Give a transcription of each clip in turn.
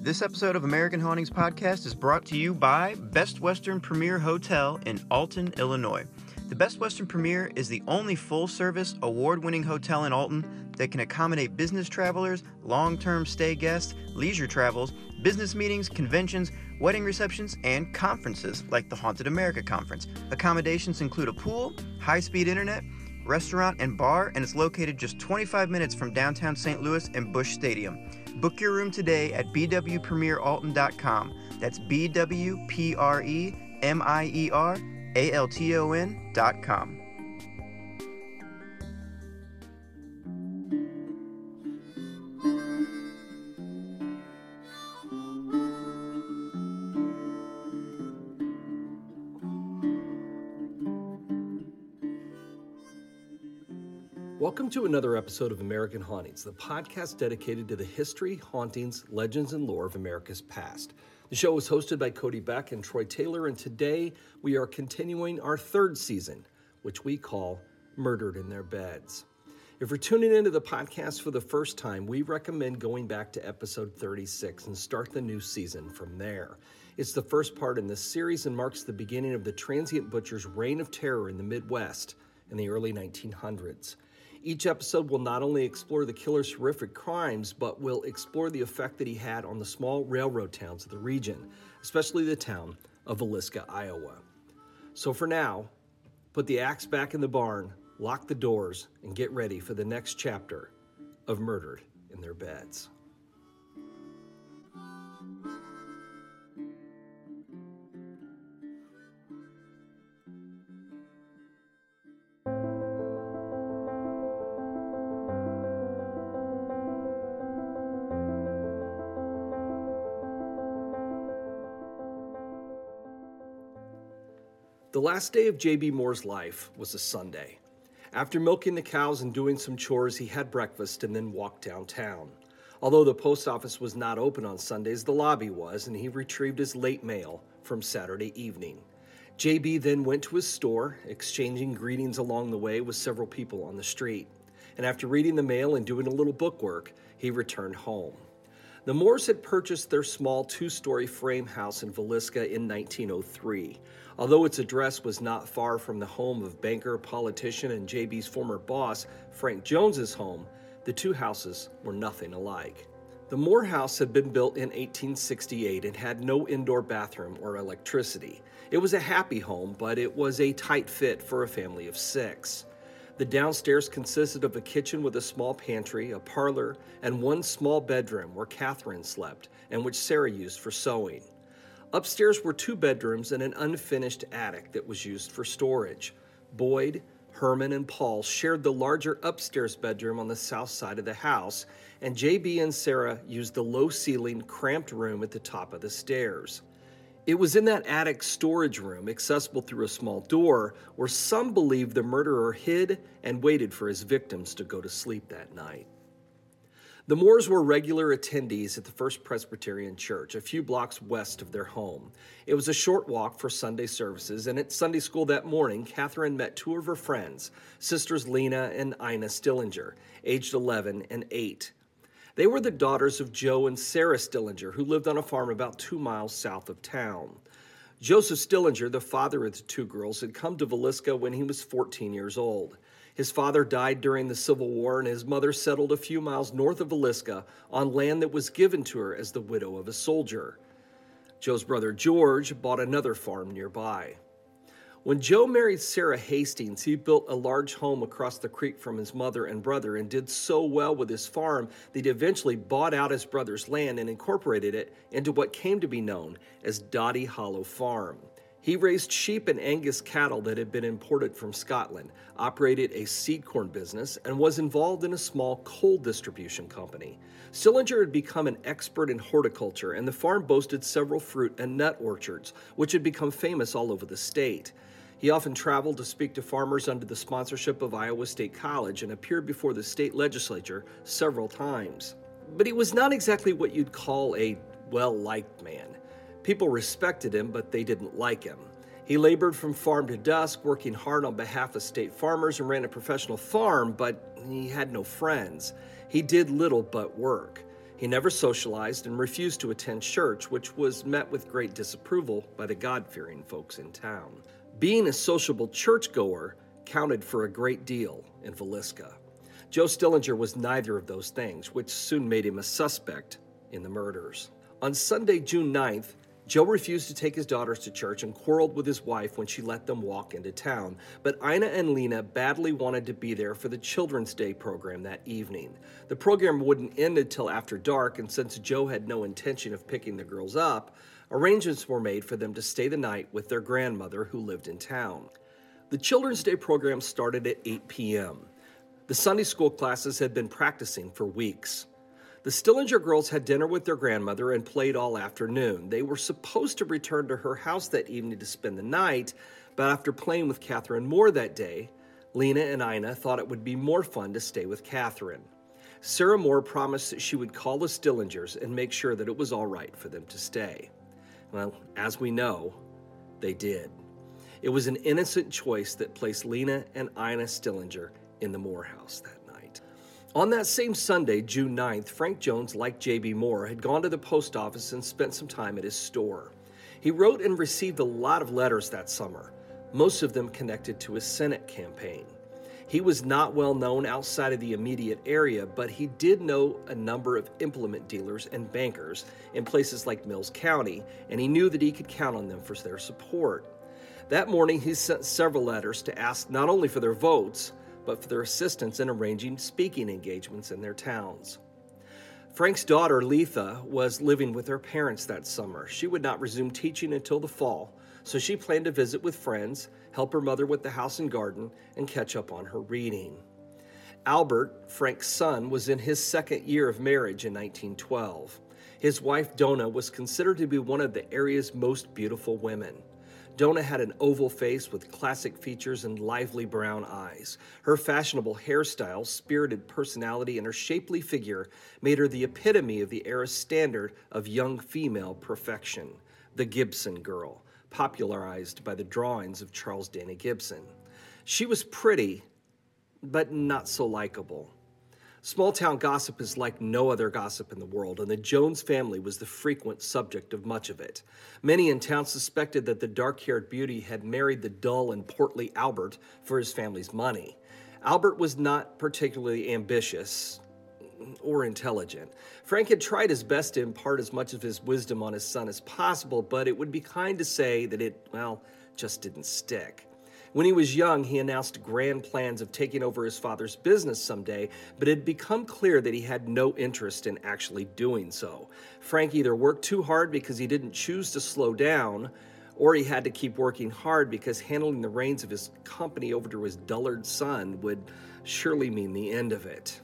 This episode of American Hauntings Podcast is brought to you by Best Western Premier Hotel in Alton, Illinois. The Best Western Premier is the only full-service, award-winning hotel in Alton that can accommodate business travelers, long-term stay guests, leisure travels, business meetings, conventions, wedding receptions, and conferences like the Haunted America Conference. Accommodations include a pool, high-speed internet, restaurant, and bar, and it's located just 25 minutes from downtown St. Louis and Busch Stadium. Book your room today at bwpremieralton.com. That's bwpremieralton.com. Welcome to another episode of American Hauntings, the podcast dedicated to the history, hauntings, legends, and lore of America's past. The show is hosted by Cody Beck and Troy Taylor, and today we are continuing our third season, which we call Murdered in Their Beds. If you're tuning into the podcast for the first time, we recommend going back to episode 36 and start the new season from there. It's the first part in this series and marks the beginning of the transient butcher's reign of terror in the Midwest in the early 1900s. Each episode will not only explore the killer's horrific crimes, but will explore the effect that he had on the small railroad towns of the region, especially the town of Villisca, Iowa. So for now, put the axe back in the barn, lock the doors, and get ready for the next chapter of Murdered in Their Beds. The last day of J.B. Moore's life was a Sunday. After milking the cows and doing some chores, he had breakfast and then walked downtown. Although the post office was not open on Sundays, the lobby was, and he retrieved his late mail from Saturday evening. J.B. then went to his store, exchanging greetings along the way with several people on the street. And after reading the mail and doing a little bookwork, he returned home. The Moores had purchased their small two-story frame house in Villisca in 1903. Although its address was not far from the home of banker, politician, and JB's former boss, Frank Jones's home, the two houses were nothing alike. The Moore house had been built in 1868 and had no indoor bathroom or electricity. It was a happy home, but it was a tight fit for a family of 6. The downstairs consisted of a kitchen with a small pantry, a parlor, and one small bedroom where Catherine slept and which Sarah used for sewing. Upstairs were 2 bedrooms and an unfinished attic that was used for storage. Boyd, Herman, and Paul shared the larger upstairs bedroom on the south side of the house, and J.B. and Sarah used the low-ceilinged, cramped room at the top of the stairs. It was in that attic storage room, accessible through a small door, where some believe the murderer hid and waited for his victims to go to sleep that night. The Moores were regular attendees at the First Presbyterian Church, a few blocks west of their home. It was a short walk for Sunday services, and at Sunday school that morning, Catherine met 2 of her friends, sisters Lena and Ina Stillinger, aged 11 and 8. They were the daughters of Joe and Sarah Stillinger, who lived on a farm about 2 miles south of town. Joseph Stillinger, the father of the 2 girls, had come to Villisca when he was 14 years old. His father died during the Civil War, and his mother settled a few miles north of Villisca on land that was given to her as the widow of a soldier. Joe's brother George bought another farm nearby. When Joe married Sarah Hastings, he built a large home across the creek from his mother and brother and did so well with his farm that he eventually bought out his brother's land and incorporated it into what came to be known as Dottie Hollow Farm. He raised sheep and Angus cattle that had been imported from Scotland, operated a seed corn business, and was involved in a small coal distribution company. Stillinger had become an expert in horticulture, and the farm boasted several fruit and nut orchards, which had become famous all over the state. He often traveled to speak to farmers under the sponsorship of Iowa State College and appeared before the state legislature several times. But he was not exactly what you'd call a well-liked man. People respected him, but they didn't like him. He labored from farm to dusk, working hard on behalf of state farmers and ran a professional farm, but he had no friends. He did little but work. He never socialized and refused to attend church, which was met with great disapproval by the God-fearing folks in town. Being a sociable churchgoer counted for a great deal in Villisca. Joe Stillinger was neither of those things, which soon made him a suspect in the murders. On Sunday, June 9th, Joe refused to take his daughters to church and quarreled with his wife when she let them walk into town. But Ina and Lena badly wanted to be there for the Children's Day program that evening. The program wouldn't end until after dark, and since Joe had no intention of picking the girls up, arrangements were made for them to stay the night with their grandmother who lived in town. The Children's Day program started at 8 p.m. The Sunday school classes had been practicing for weeks. The Stillinger girls had dinner with their grandmother and played all afternoon. They were supposed to return to her house that evening to spend the night, but after playing with Catherine Moore that day, Lena and Ina thought it would be more fun to stay with Catherine. Sarah Moore promised that she would call the Stillingers and make sure that it was all right for them to stay. Well, as we know, they did. It was an innocent choice that placed Lena and Ina Stillinger in the Moore house that night. On that same Sunday, June 9th, Frank Jones, like J.B. Moore, had gone to the post office and spent some time at his store. He wrote and received a lot of letters that summer, most of them connected to his Senate campaign. He was not well known outside of the immediate area, but he did know a number of implement dealers and bankers in places like Mills County, and he knew that he could count on them for their support. That morning, he sent several letters to ask not only for their votes, but for their assistance in arranging speaking engagements in their towns. Frank's daughter, Letha, was living with her parents that summer. She would not resume teaching until the fall, so she planned to visit with friends, help her mother with the house and garden, and catch up on her reading. Albert, Frank's son, was in his second year of marriage in 1912. His wife, Donna, was considered to be one of the area's most beautiful women. Donna had an oval face with classic features and lively brown eyes. Her fashionable hairstyle, spirited personality, and her shapely figure made her the epitome of the era's standard of young female perfection, the Gibson girl, popularized by the drawings of Charles Dana Gibson. She was pretty, but not so likable. Small-town gossip is like no other gossip in the world, and the Jones family was the frequent subject of much of it. Many in town suspected that the dark-haired beauty had married the dull and portly Albert for his family's money. Albert was not particularly ambitious or intelligent. Frank had tried his best to impart as much of his wisdom on his son as possible, but it would be kind to say that it, just didn't stick. When he was young, he announced grand plans of taking over his father's business someday, but it had become clear that he had no interest in actually doing so. Frank either worked too hard because he didn't choose to slow down, or he had to keep working hard because handing the reins of his company over to his dullard son would surely mean the end of it.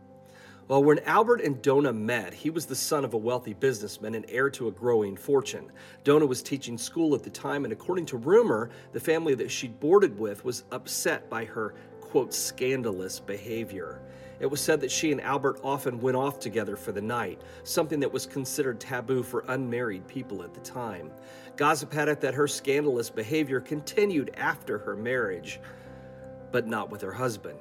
Well, when Albert and Donna met, he was the son of a wealthy businessman and heir to a growing fortune. Donna was teaching school at the time, and according to rumor, the family that she'd boarded with was upset by her, quote, scandalous behavior. It was said that she and Albert often went off together for the night, something that was considered taboo for unmarried people at the time. Gossip had it that her scandalous behavior continued after her marriage, but not with her husband.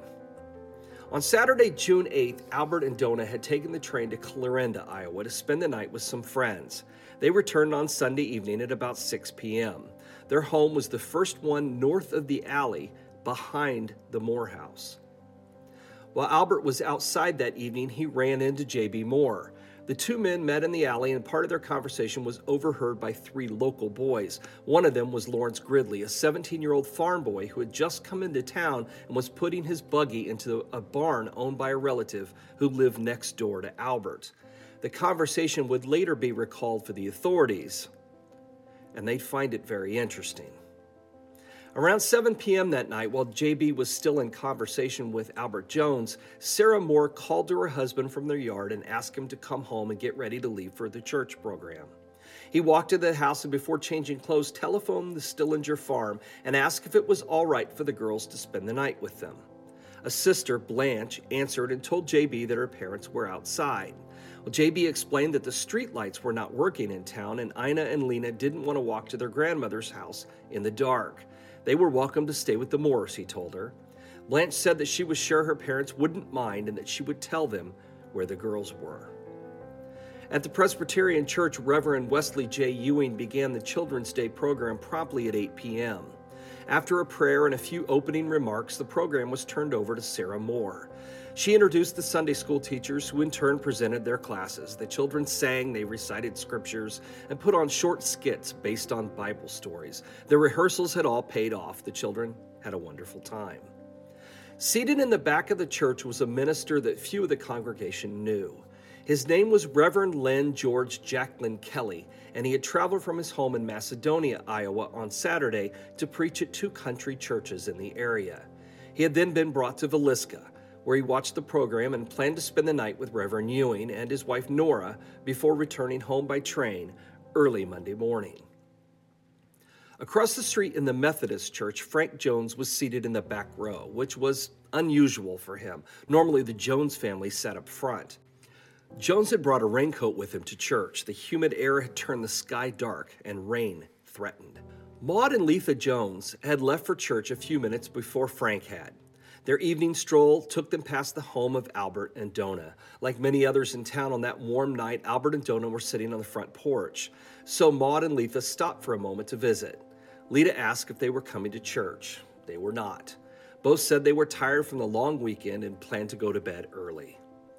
On Saturday, June 8th, Albert and Donna had taken the train to Clarinda, Iowa, to spend the night with some friends. They returned on Sunday evening at about 6 p.m. Their home was the first one north of the alley behind the Moore house. While Albert was outside that evening, he ran into J.B. Moore. The two men met in the alley, and part of their conversation was overheard by three local boys. One of them was Lawrence Gridley, a 17-year-old farm boy who had just come into town and was putting his buggy into a barn owned by a relative who lived next door to Albert. The conversation would later be recalled for the authorities, and they'd find it very interesting. Around 7 p.m. that night, while J.B. was still in conversation with Albert Jones, Sarah Moore called to her husband from their yard and asked him to come home and get ready to leave for the church program. He walked to the house and before changing clothes, telephoned the Stillinger farm and asked if it was all right for the girls to spend the night with them. A sister, Blanche, answered and told J.B. that her parents were outside. Well, J.B. explained that the street lights were not working in town and Ina and Lena didn't want to walk to their grandmother's house in the dark. They were welcome to stay with the Moores, he told her. Blanche said that she was sure her parents wouldn't mind and that she would tell them where the girls were. At the Presbyterian Church, Reverend Wesley J. Ewing began the Children's Day program promptly at 8 p.m. After a prayer and a few opening remarks, the program was turned over to Sarah Moore. She introduced the Sunday school teachers, who in turn presented their classes. The children sang, they recited scriptures, and put on short skits based on Bible stories. The rehearsals had all paid off. The children had a wonderful time. Seated in the back of the church was a minister that few of the congregation knew. His name was Reverend Len George Jacklin Kelly, and he had traveled from his home in Macedonia, Iowa, on Saturday to preach at 2 country churches in the area. He had then been brought to Villisca, where he watched the program and planned to spend the night with Reverend Ewing and his wife Nora before returning home by train early Monday morning. Across the street in the Methodist church, Frank Jones was seated in the back row, which was unusual for him. Normally, the Jones family sat up front. Jones had brought a raincoat with him to church. The humid air had turned the sky dark, and rain threatened. Maud and Letha Jones had left for church a few minutes before Frank had. Their evening stroll took them past the home of Albert and Donna. Like many others in town on that warm night, Albert and Donna were sitting on the front porch. So Maud and Letha stopped for a moment to visit. Lita asked if they were coming to church. They were not. Both said they were tired from the long weekend and planned to go to bed early.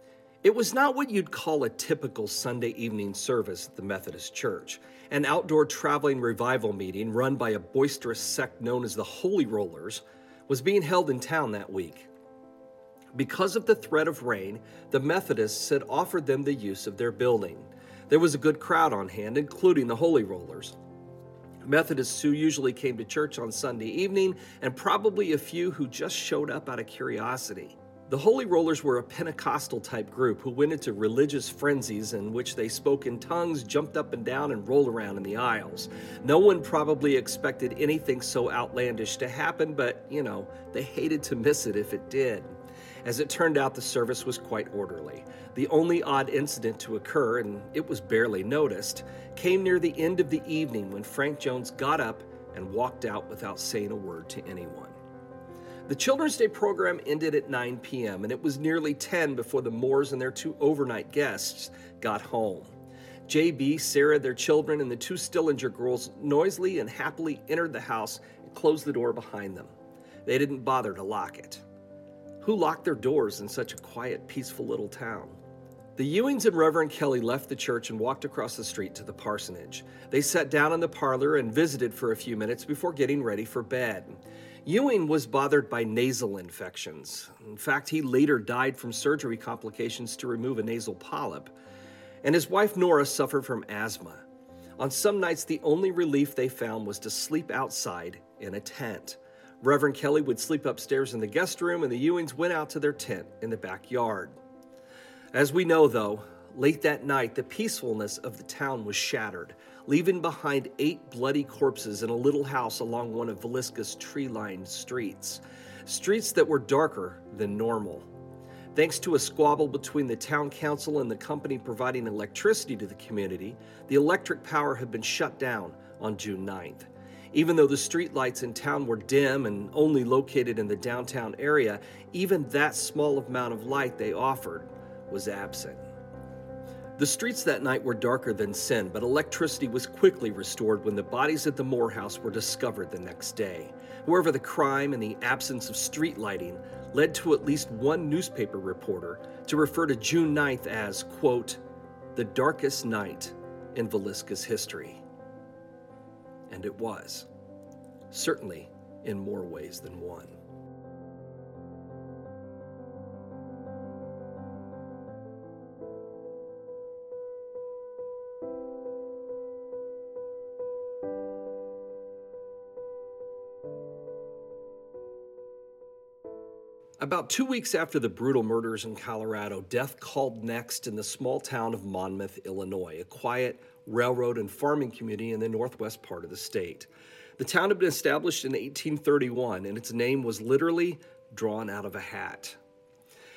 It was not what you'd call a typical Sunday evening service at the Methodist Church. An outdoor traveling revival meeting run by a boisterous sect known as the Holy Rollers was being held in town that week. Because of the threat of rain, the Methodists had offered them the use of their building. There was a good crowd on hand, including the Holy Rollers. Methodists who usually came to church on Sunday evening, and probably a few who just showed up out of curiosity. The Holy Rollers were a Pentecostal-type group who went into religious frenzies in which they spoke in tongues, jumped up and down, and rolled around in the aisles. No one probably expected anything so outlandish to happen, but, they hated to miss it if it did. As it turned out, the service was quite orderly. The only odd incident to occur, and it was barely noticed, came near the end of the evening when Frank Jones got up and walked out without saying a word to anyone. The Children's Day program ended at 9 p.m., and it was nearly 10 before the Moores and their 2 overnight guests got home. J.B., Sarah, their children, and the 2 Stillinger girls noisily and happily entered the house and closed the door behind them. They didn't bother to lock it. Who locked their doors in such a quiet, peaceful little town? The Ewings and Reverend Kelly left the church and walked across the street to the parsonage. They sat down in the parlor and visited for a few minutes before getting ready for bed. Ewing was bothered by nasal infections. In fact, he later died from surgery complications to remove a nasal polyp. And his wife Nora suffered from asthma. On some nights, the only relief they found was to sleep outside in a tent. Reverend Kelly would sleep upstairs in the guest room, and the Ewings went out to their tent in the backyard. As we know, though, late that night, the peacefulness of the town was shattered, leaving behind 8 bloody corpses in a little house along one of Villisca's tree-lined streets. Streets that were darker than normal. Thanks to a squabble between the town council and the company providing electricity to the community, the electric power had been shut down on June 9th. Even though the street lights in town were dim and only located in the downtown area, even that small amount of light they offered was absent. The streets that night were darker than sin, but electricity was quickly restored when the bodies at the Moore house were discovered the next day. However, the crime and the absence of street lighting led to at least one newspaper reporter to refer to June 9th as, quote, the darkest night in Villisca's history. And it was, certainly in more ways than one. About 2 weeks after the brutal murders in Colorado, death called next in the small town of Monmouth, Illinois, a quiet railroad and farming community in the northwest part of the state. The town had been established in 1831, and its name was literally drawn out of a hat.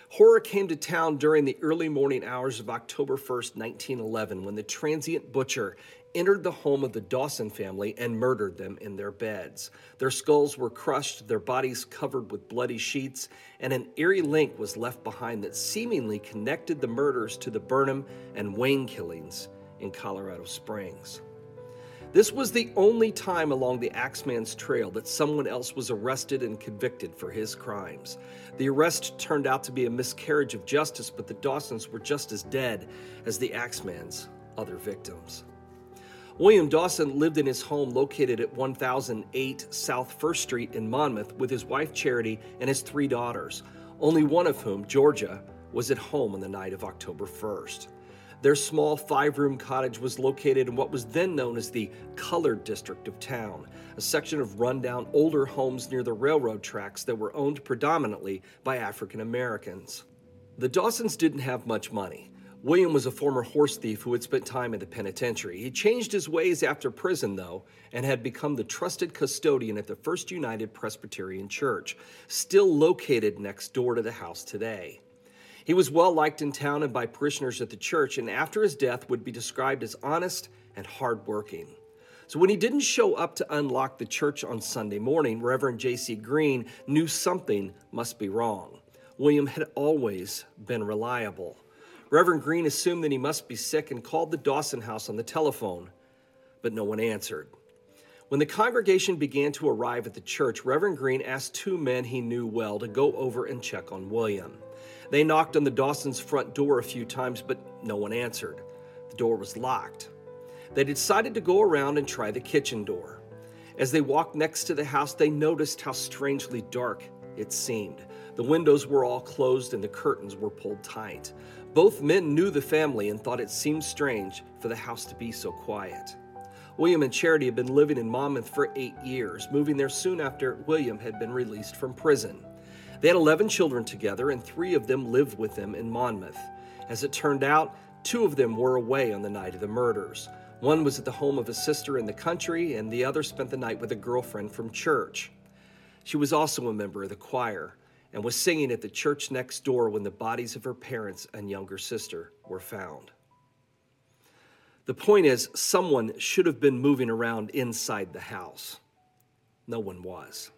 Horror came to town during the early morning hours of October 1st, 1911, when the transient butcher entered the home of the Dawson family and murdered them in their beds. Their skulls were crushed, their bodies covered with bloody sheets, and an eerie link was left behind that seemingly connected the murders to the Burnham and Wayne killings in Colorado Springs. This was the only time along the Axeman's trail that someone else was arrested and convicted for his crimes. The arrest turned out to be a miscarriage of justice, but the Dawsons were just as dead as the Axeman's other victims. William Dawson lived in his home located at 1008 South 1st Street in Monmouth with his wife Charity and his 3 daughters, only one of whom, Georgia, was at home on the night of October 1st. Their small 5-room cottage was located in what was then known as the Colored District of town, a section of rundown older homes near the railroad tracks that were owned predominantly by African Americans. The Dawsons didn't have much money. William was a former horse thief who had spent time in the penitentiary. He changed his ways after prison, though, and had become the trusted custodian at the First United Presbyterian Church, still located next door to the house today. He was well liked in town and by parishioners at the church, and after his death would be described as honest and hardworking. So when he didn't show up to unlock the church on Sunday morning, Reverend J.C. Green knew something must be wrong. William had always been reliable. Reverend Green assumed that he must be sick and called the Dawson house on the telephone, but no one answered. When the congregation began to arrive at the church, Reverend Green asked 2 men he knew well to go over and check on William. They knocked on the Dawsons' front door a few times, but no one answered. The door was locked. They decided to go around and try the kitchen door. As they walked next to the house, they noticed how strangely dark it seemed. The windows were all closed and the curtains were pulled tight. Both men knew the family and thought it seemed strange for the house to be so quiet. William and Charity had been living in Monmouth for 8 years, moving there soon after William had been released from prison. They had 11 children together, and 3 of them lived with them in Monmouth. As it turned out, 2 of them were away on the night of the murders. One was at the home of a sister in the country, and the other spent the night with a girlfriend from church. She was also a member of the choir and was singing at the church next door when the bodies of her parents and younger sister were found. The point is, someone should have been moving around inside the house. No one was.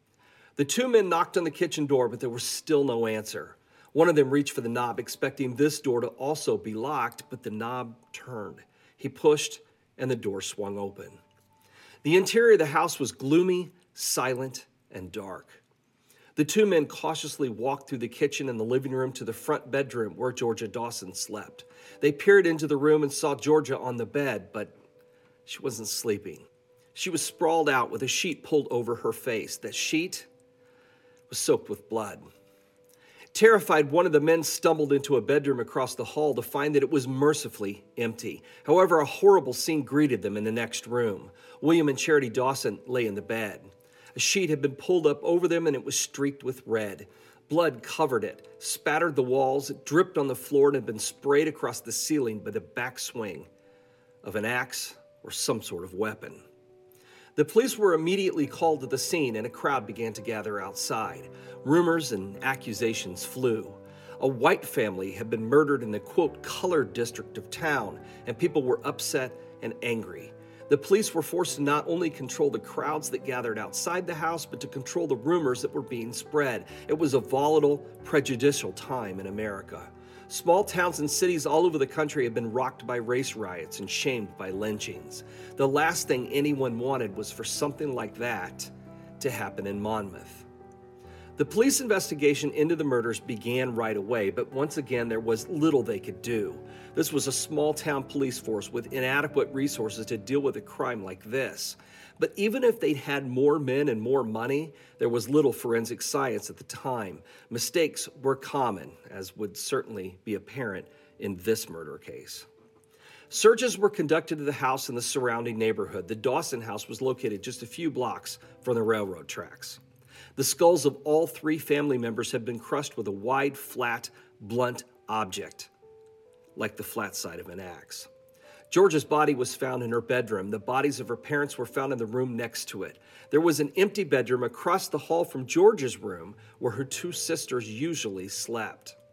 The 2 men knocked on the kitchen door, but there was still no answer. One of them reached for the knob, expecting this door to also be locked, but the knob turned. He pushed, and the door swung open. The interior of the house was gloomy, silent, and dark. The 2 men cautiously walked through the kitchen and the living room to the front bedroom where Georgia Dawson slept. They peered into the room and saw Georgia on the bed, but she wasn't sleeping. She was sprawled out with a sheet pulled over her face. That sheet was soaked with blood. Terrified, one of the men stumbled into a bedroom across the hall to find that it was mercifully empty. However, a horrible scene greeted them in the next room. William and Charity Dawson lay in the bed. A sheet had been pulled up over them, and it was streaked with red. Blood covered it, spattered the walls, it dripped on the floor, and had been sprayed across the ceiling by the backswing of an axe or some sort of weapon. The police were immediately called to the scene, and a crowd began to gather outside. Rumors and accusations flew. A white family had been murdered in the, quote, colored district of town, and people were upset and angry. The police were forced to not only control the crowds that gathered outside the house, but to control the rumors that were being spread. It was a volatile, prejudicial time in America. Small towns and cities all over the country had been rocked by race riots and shamed by lynchings. The last thing anyone wanted was for something like that to happen in Monmouth. The police investigation into the murders began right away, but once again, there was little they could do. This was a small-town police force with inadequate resources to deal with a crime like this. But even if they'd had more men and more money, there was little forensic science at the time. Mistakes were common, as would certainly be apparent in this murder case. Searches were conducted of the house and the surrounding neighborhood. The Dawson house was located just a few blocks from the railroad tracks. The skulls of all 3 family members had been crushed with a wide, flat, blunt object, like the flat side of an axe. Georgia's body was found in her bedroom. The bodies of her parents were found in the room next to it. There was an empty bedroom across the hall from Georgia's room where her 2 sisters usually slept.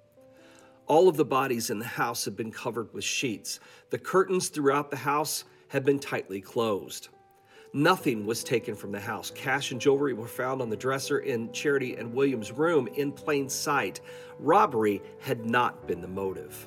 All of the bodies in the house had been covered with sheets. The curtains throughout the house had been tightly closed. Nothing was taken from the house. Cash and jewelry were found on the dresser in Charity and William's room in plain sight. Robbery had not been the motive.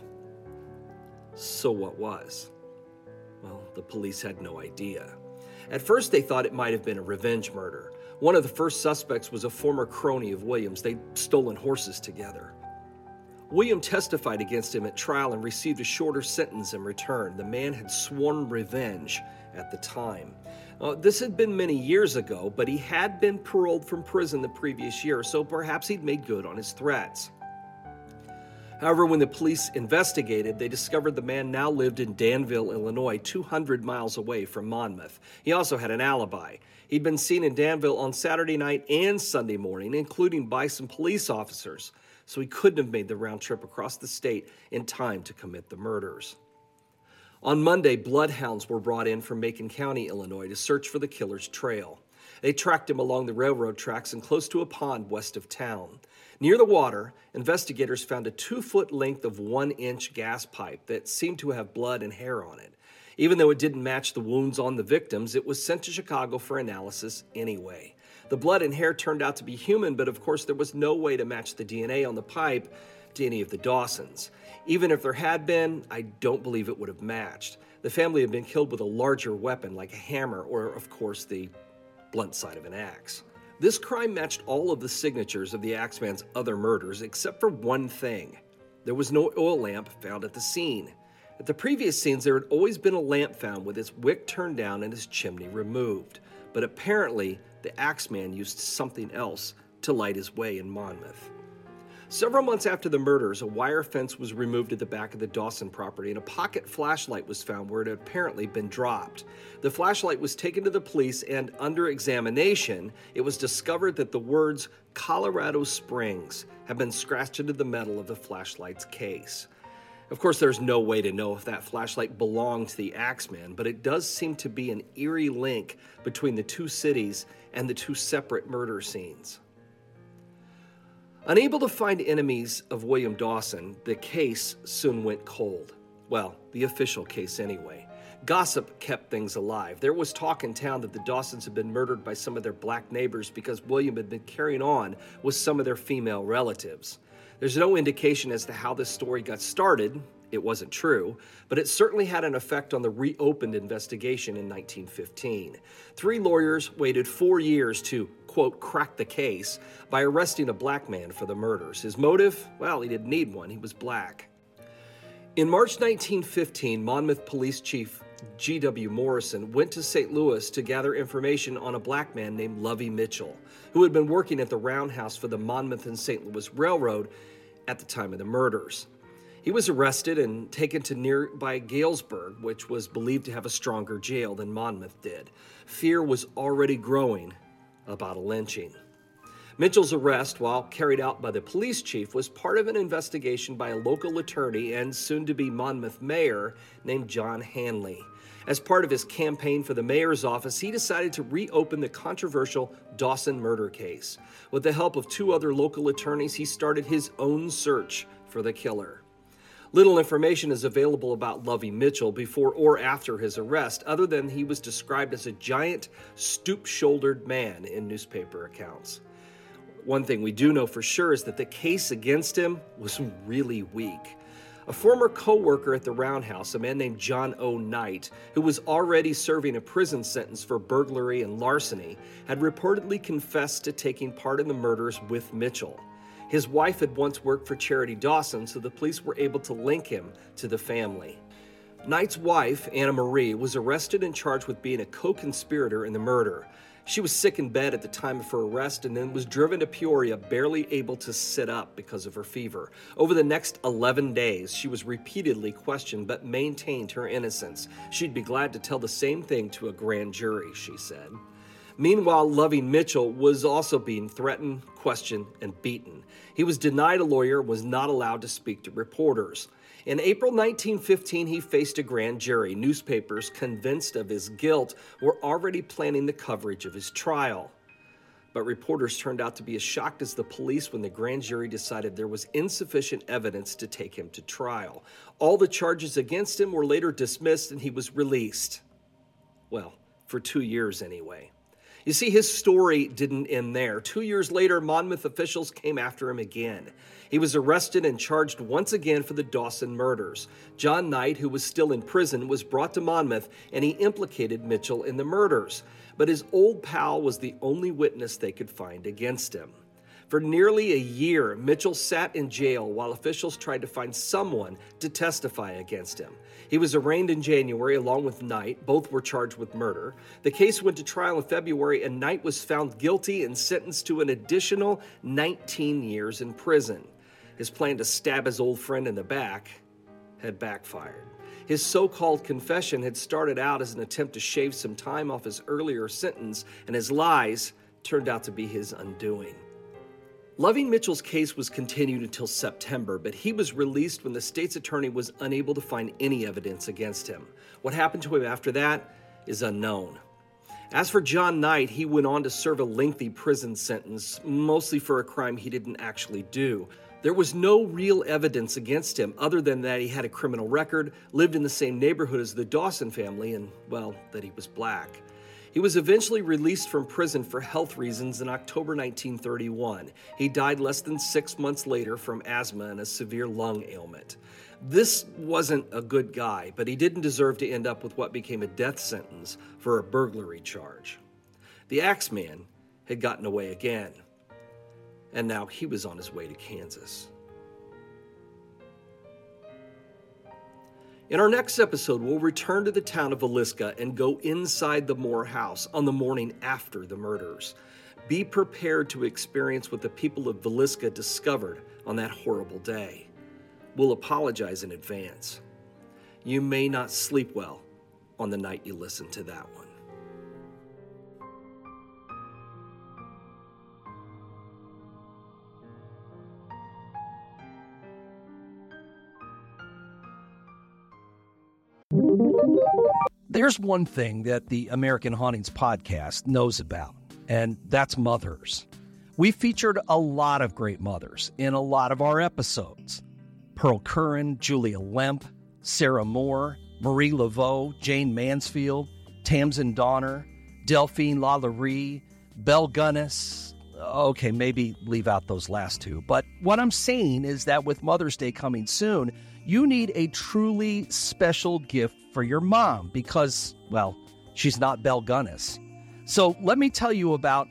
So what was? Well, the police had no idea. At first, they thought it might have been a revenge murder. One of the first suspects was a former crony of William's. They'd stolen horses together. William testified against him at trial and received a shorter sentence in return. The man had sworn revenge at the time. This had been many years ago, but he had been paroled from prison the previous year, so perhaps he'd made good on his threats. However, when the police investigated, they discovered the man now lived in Danville, Illinois, 200 miles away from Monmouth. He also had an alibi. He'd been seen in Danville on Saturday night and Sunday morning, including by some police officers, so he couldn't have made the round trip across the state in time to commit the murders. On Monday, bloodhounds were brought in from Macon County, Illinois, to search for the killer's trail. They tracked him along the railroad tracks and close to a pond west of town. Near the water, investigators found a 2-foot length of 1-inch gas pipe that seemed to have blood and hair on it. Even though it didn't match the wounds on the victims, it was sent to Chicago for analysis anyway. The blood and hair turned out to be human, but of course there was no way to match the DNA on the pipe to any of the Dawsons. Even if there had been, I don't believe it would have matched. The family had been killed with a larger weapon like a hammer or, of course, the blunt side of an axe. This crime matched all of the signatures of the Axeman's other murders except for one thing. There was no oil lamp found at the scene. At the previous scenes, there had always been a lamp found with its wick turned down and its chimney removed. But apparently, the Axeman used something else to light his way in Monmouth. Several months after the murders, a wire fence was removed at the back of the Dawson property and a pocket flashlight was found where it had apparently been dropped. The flashlight was taken to the police and under examination, it was discovered that the words Colorado Springs had been scratched into the metal of the flashlight's case. Of course, there's no way to know if that flashlight belonged to the Axeman, but it does seem to be an eerie link between the two cities and the two separate murder scenes. Unable to find enemies of William Dawson, the case soon went cold. Well, the official case anyway. Gossip kept things alive. There was talk in town that the Dawsons had been murdered by some of their black neighbors because William had been carrying on with some of their female relatives. There's no indication as to how this story got started. It wasn't true, but it certainly had an effect on the reopened investigation in 1915. 3 lawyers waited 4 years to, quote, crack the case by arresting a black man for the murders. His motive? Well, he didn't need one. He was black. In March 1915, Monmouth Police Chief G.W. Morrison went to St. Louis to gather information on a black man named Lovey Mitchell, who had been working at the roundhouse for the Monmouth and St. Louis Railroad at the time of the murders. He was arrested and taken to nearby Galesburg, which was believed to have a stronger jail than Monmouth did. Fear was already growing about a lynching. Mitchell's arrest, while carried out by the police chief, was part of an investigation by a local attorney and soon-to-be Monmouth mayor named John Hanley. As part of his campaign for the mayor's office, he decided to reopen the controversial Dawson murder case. With the help of 2 other local attorneys, he started his own search for the killer. Little information is available about Lovey Mitchell before or after his arrest, other than he was described as a giant, stoop-shouldered man in newspaper accounts. One thing we do know for sure is that the case against him was really weak. A former co-worker at the roundhouse, a man named John O. Knight, who was already serving a prison sentence for burglary and larceny, had reportedly confessed to taking part in the murders with Mitchell. His wife had once worked for Charity Dawson, so the police were able to link him to the family. Knight's wife, Anna Marie, was arrested and charged with being a co-conspirator in the murder. She was sick in bed at the time of her arrest and then was driven to Peoria, barely able to sit up because of her fever. Over the next 11 days, she was repeatedly questioned but maintained her innocence. She'd be glad to tell the same thing to a grand jury, she said. Meanwhile, Lovey Mitchell was also being threatened, questioned, and beaten. He was denied a lawyer and was not allowed to speak to reporters. In April 1915, he faced a grand jury. Newspapers, convinced of his guilt, were already planning the coverage of his trial. But reporters turned out to be as shocked as the police when the grand jury decided there was insufficient evidence to take him to trial. All the charges against him were later dismissed and he was released. Well, for 2 years anyway. You see, his story didn't end there. 2 years later, Monmouth officials came after him again. He was arrested and charged once again for the Dawson murders. John Knight, who was still in prison, was brought to Monmouth and he implicated Mitchell in the murders. But his old pal was the only witness they could find against him. For nearly a year, Mitchell sat in jail while officials tried to find someone to testify against him. He was arraigned in January along with Knight. Both were charged with murder. The case went to trial in February, and Knight was found guilty and sentenced to an additional 19 years in prison. His plan to stab his old friend in the back had backfired. His so-called confession had started out as an attempt to shave some time off his earlier sentence, and his lies turned out to be his undoing. Loving Mitchell's case was continued until September, but he was released when the state's attorney was unable to find any evidence against him. What happened to him after that is unknown. As for John Knight, he went on to serve a lengthy prison sentence, mostly for a crime he didn't actually do. There was no real evidence against him other than that he had a criminal record, lived in the same neighborhood as the Dawson family, and, well, that he was black. He was eventually released from prison for health reasons in October 1931. He died less than 6 months later from asthma and a severe lung ailment. This wasn't a good guy, but he didn't deserve to end up with what became a death sentence for a burglary charge. The Axeman had gotten away again, and now he was on his way to Kansas. In our next episode, we'll return to the town of Villisca and go inside the Moore house on the morning after the murders. Be prepared to experience what the people of Villisca discovered on that horrible day. We'll apologize in advance. You may not sleep well on the night you listen to that one. There's one thing that the American Hauntings podcast knows about, and that's mothers. We've featured a lot of great mothers in a lot of our episodes. Pearl Curran, Julia Lemp, Sarah Moore, Marie Laveau, Jane Mansfield, Tamsin Donner, Delphine LaLaurie, Belle Gunness. Okay, maybe leave out those last two. But what I'm saying is that with Mother's Day coming soon, you need a truly special gift for your mom because, well, she's not Belle Gunness. So let me tell you about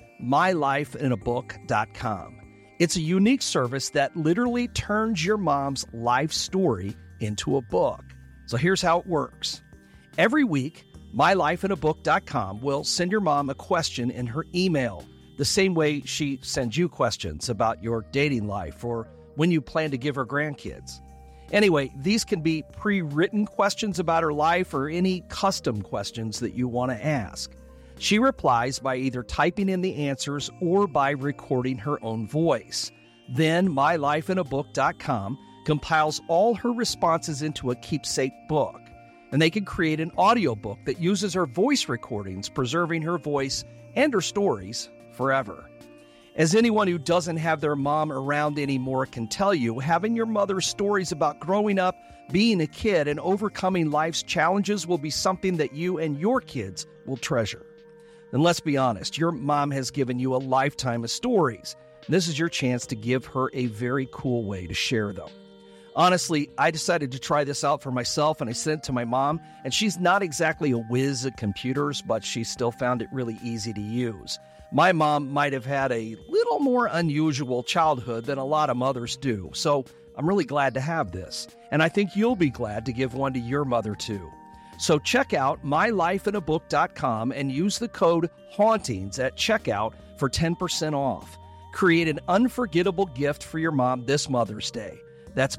mylifeinabook.com. It's a unique service that literally turns your mom's life story into a book. So here's how it works. Every week, mylifeinabook.com will send your mom a question in her email, the same way she sends you questions about your dating life or when you plan to give her grandkids. Anyway, these can be pre-written questions about her life or any custom questions that you want to ask. She replies by either typing in the answers or by recording her own voice. Then mylifeinabook.com compiles all her responses into a keepsake book. And they can create an audiobook that uses her voice recordings, preserving her voice and her stories forever. As anyone who doesn't have their mom around anymore can tell you, having your mother's stories about growing up, being a kid, and overcoming life's challenges will be something that you and your kids will treasure. And let's be honest, your mom has given you a lifetime of stories. This is your chance to give her a very cool way to share them. Honestly, I decided to try this out for myself, and I sent it to my mom, and she's not exactly a whiz at computers, but she still found it really easy to use. My mom might have had a little more unusual childhood than a lot of mothers do, so I'm really glad to have this. And I think you'll be glad to give one to your mother too. So check out mylifeinabook.com and use the code HAUNTINGS at checkout for 10% off. Create an unforgettable gift for your mom this Mother's Day. That's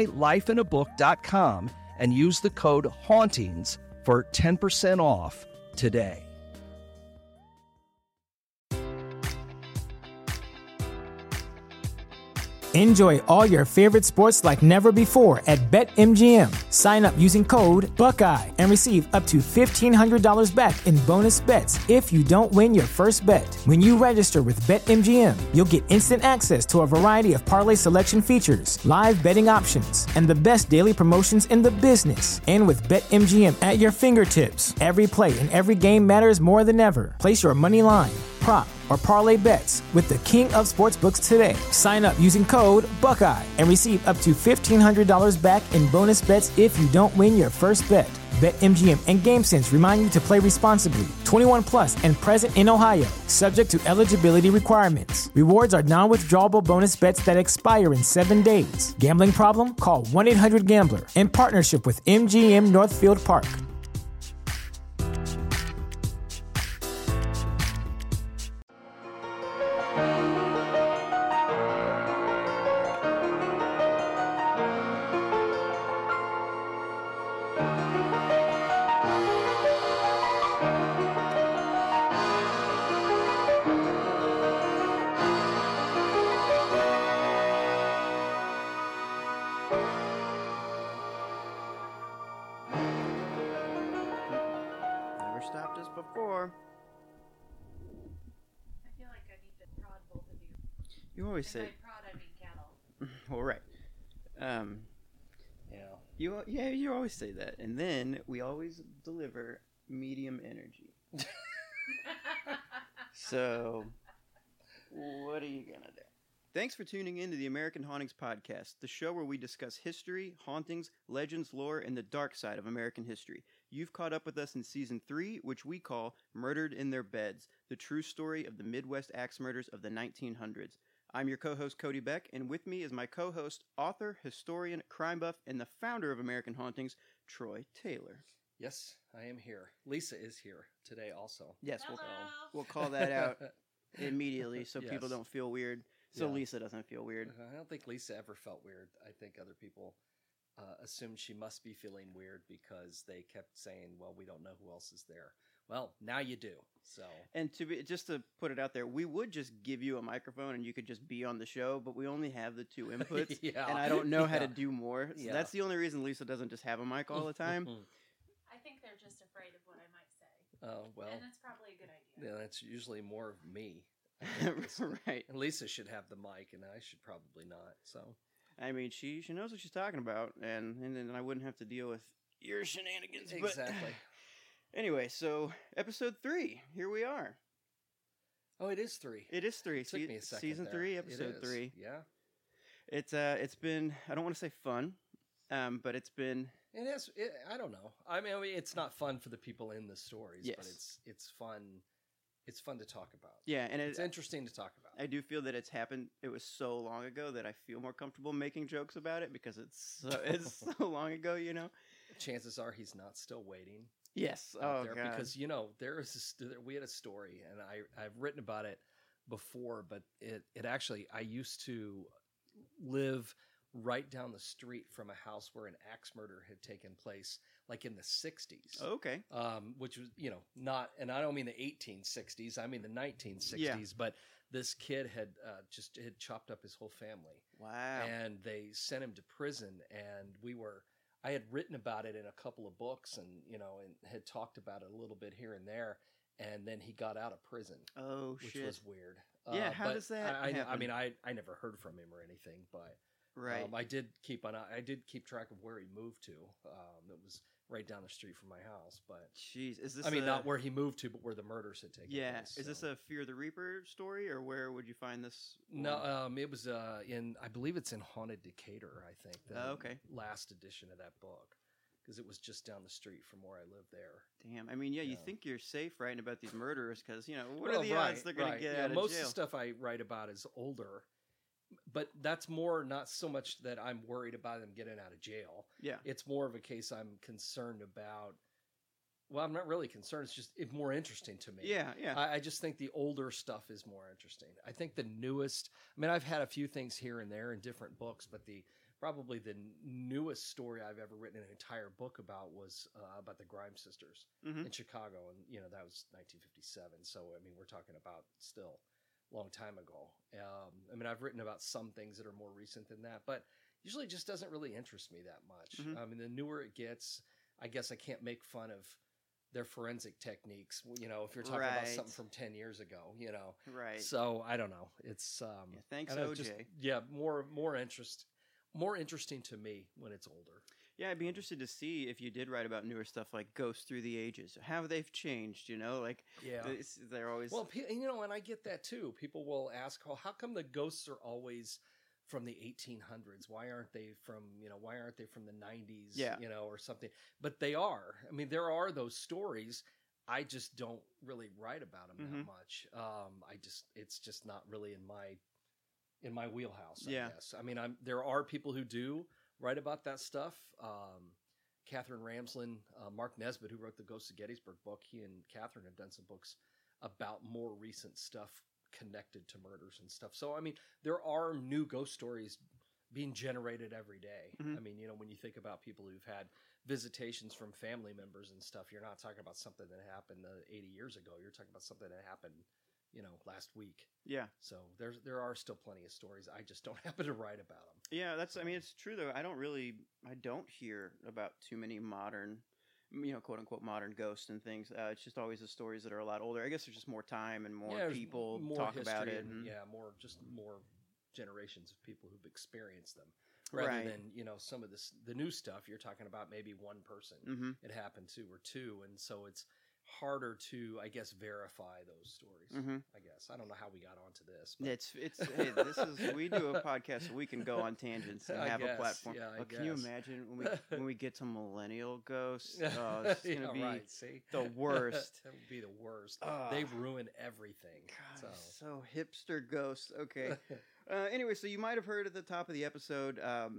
mylifeinabook.com and use the code HAUNTINGS for 10% off today. Enjoy all your favorite sports like never before at BetMGM. Sign up using code Buckeye and receive up to $1,500 back in bonus bets if you don't win your first bet. When you register with BetMGM, you'll get instant access to a variety of parlay selection features, live betting options, and the best daily promotions in the business. And with BetMGM at your fingertips, every play and every game matters more than ever. Place your money line, prop, or parlay bets with the king of sportsbooks today. Sign up using code Buckeye and receive up to $1,500 back in bonus bets if you don't win your first bet. BetMGM and GameSense remind you to play responsibly. 21 plus and present in Ohio, subject to eligibility requirements. Rewards are non-withdrawable bonus bets that expire in 7 days. Gambling problem? Call 1-800-GAMBLER. In partnership with MGM Northfield Park. Never stopped us before. I feel like I need to prod both of you. You always And say, by prod, I mean cattle. well, right. You always say that, and then we always deliver medium energy. So, what are you gonna do? Thanks for tuning in to the American Hauntings Podcast, the show where we discuss history, hauntings, legends, lore, and the dark side of American history. You've caught up with us in Season 3, which we call Murdered in Their Beds, the true story of the Midwest axe murders of the 1900s. I'm your co-host, Cody Beck, and with me is my co-host, author, historian, crime buff, and the founder of American Hauntings, Troy Taylor. Yes, I am here. Lisa is here today also. Yes, Hello. we'll call that out immediately so Yes. people don't feel weird. So Yeah. Lisa doesn't feel weird. I don't think Lisa ever felt weird. I think other people assumed she must be feeling weird because they kept saying, well, we don't know who else is there. Well, now you do. So And just to put it out there, we would just give you a microphone and you could just be on the show, but we only have the 2 inputs, Yeah. and I don't know how to Yeah. do more. So Yeah. that's the only reason Lisa doesn't just have a mic all the time. I think they're just afraid of what I might say. Oh, well, And that's probably a good idea. yeah, that's usually more of me. I think Lisa- Right. And Lisa should have the mic, and I should probably not. So I mean, she knows what she's talking about, and then I wouldn't have to deal with your shenanigans. but- exactly. Anyway, so episode 3, here we are. Oh, it is 3. It is 3. It took me a second. Season there. 3, It episode is. 3. Yeah. It's been, I don't want to say fun, but it's been, It is. I don't know. I mean, it's not fun for the people in the stories, but Yes. it's fun. It's fun to talk about. yeah, and It's interesting to talk about. I do feel that it's happened. It was so long ago that I feel more comfortable making jokes about it because it's so long ago, you know. Chances are he's not still waiting Yes. out Oh there god. because we had a story, and I've written about it before, but it actually, I used to live right down the street from a house where an axe murder had taken place, like in the 60s. Okay. Which was, not, and I don't mean the 1860s, I mean the 1960s, Yeah. but this kid had had chopped up his whole family, Wow. and they sent him to prison. And I had written about it in a couple of books, and had talked about it a little bit here and there. And then he got out of prison, Oh which shit. was weird. Yeah, how but does that I happen? mean, I never heard from him or anything, but Right. I did keep track of where he moved to. It was right down the street from my house, but Jeez, is this? I mean, a- not where he moved to, but where the murders had taken Yeah. place. Is this so. a Fear the Reaper story, or where would you find this? No, one? it was I believe it's in Haunted Decatur, I think. The Oh, okay. last edition of that book, because it was just down the street from where I lived there. Damn. I mean, yeah, you Yeah. think you're safe writing about these murderers because what Well, are the odds they're going to get yeah, out of most jail? of the stuff I write about is older, but that's more not so much that I'm worried about them getting out of jail. Yeah. It's more of a case I'm concerned about. Well, I'm not really concerned. It's more interesting to me. Yeah. Yeah. I just think the older stuff is more interesting. I think the newest, I mean, I've had a few things here and there in different books, but probably the newest story I've ever written an entire book about was about the Grimes sisters Mhm. in Chicago. And, that was 1957. So, I mean, we're talking about still long time ago. I mean, I've written about some things that are more recent than that, but usually it just doesn't really interest me that much. Mhm. I mean, the newer it gets, I guess I can't make fun of their forensic techniques, if you're talking about Right. something from 10 years ago, Right. So I don't know. It's thanks, I don't know, OJ. more interesting to me when it's older. Yeah, I'd be interested to see if you did write about newer stuff like Ghosts Through the Ages, how they've changed. Like Yeah. they're always Well, and I get that too. People will ask, "Oh, how come the ghosts are always from the 1800s? Why aren't they from the 90s? Yeah. Or something?" But they are. I mean, there are those stories. I just don't really write about them that much. It's just not really in my wheelhouse, I Yeah. guess. I mean, there are people who do write about that stuff. Catherine Ramsland, Mark Nesbitt, who wrote the Ghosts of Gettysburg book, he and Catherine have done some books about more recent stuff connected to murders and stuff. So, I mean, there are new ghost stories being generated every day. Mhm. I mean, when you think about people who've had visitations from family members and stuff, you're not talking about something that happened 80 years ago. You're talking about something that happened, last week. yeah. So there are still plenty of stories. I just don't happen to write about them. Yeah, it's true though. I don't hear about too many modern, quote unquote modern ghosts and things. It's just always the stories that are a lot older. I guess there's just more time and more there's people more talk history about it. and, And, more generations of people who've experienced them, rather Right. than some of the new stuff. You're talking about maybe one person Mhm. it happened to, or two, and so it's harder to, I guess, verify those stories. Mhm. I guess I don't know how we got onto this. But Hey, we do a podcast so we can go on tangents and I have a guess, platform. yeah, I But can you guess. imagine when we get to millennial ghosts? Oh, it's gonna Yeah, be right. See, the worst. That would be the worst. Ah. They ruin everything. God, so hipster ghosts. Okay. Anyway, so you might have heard at the top of the episode,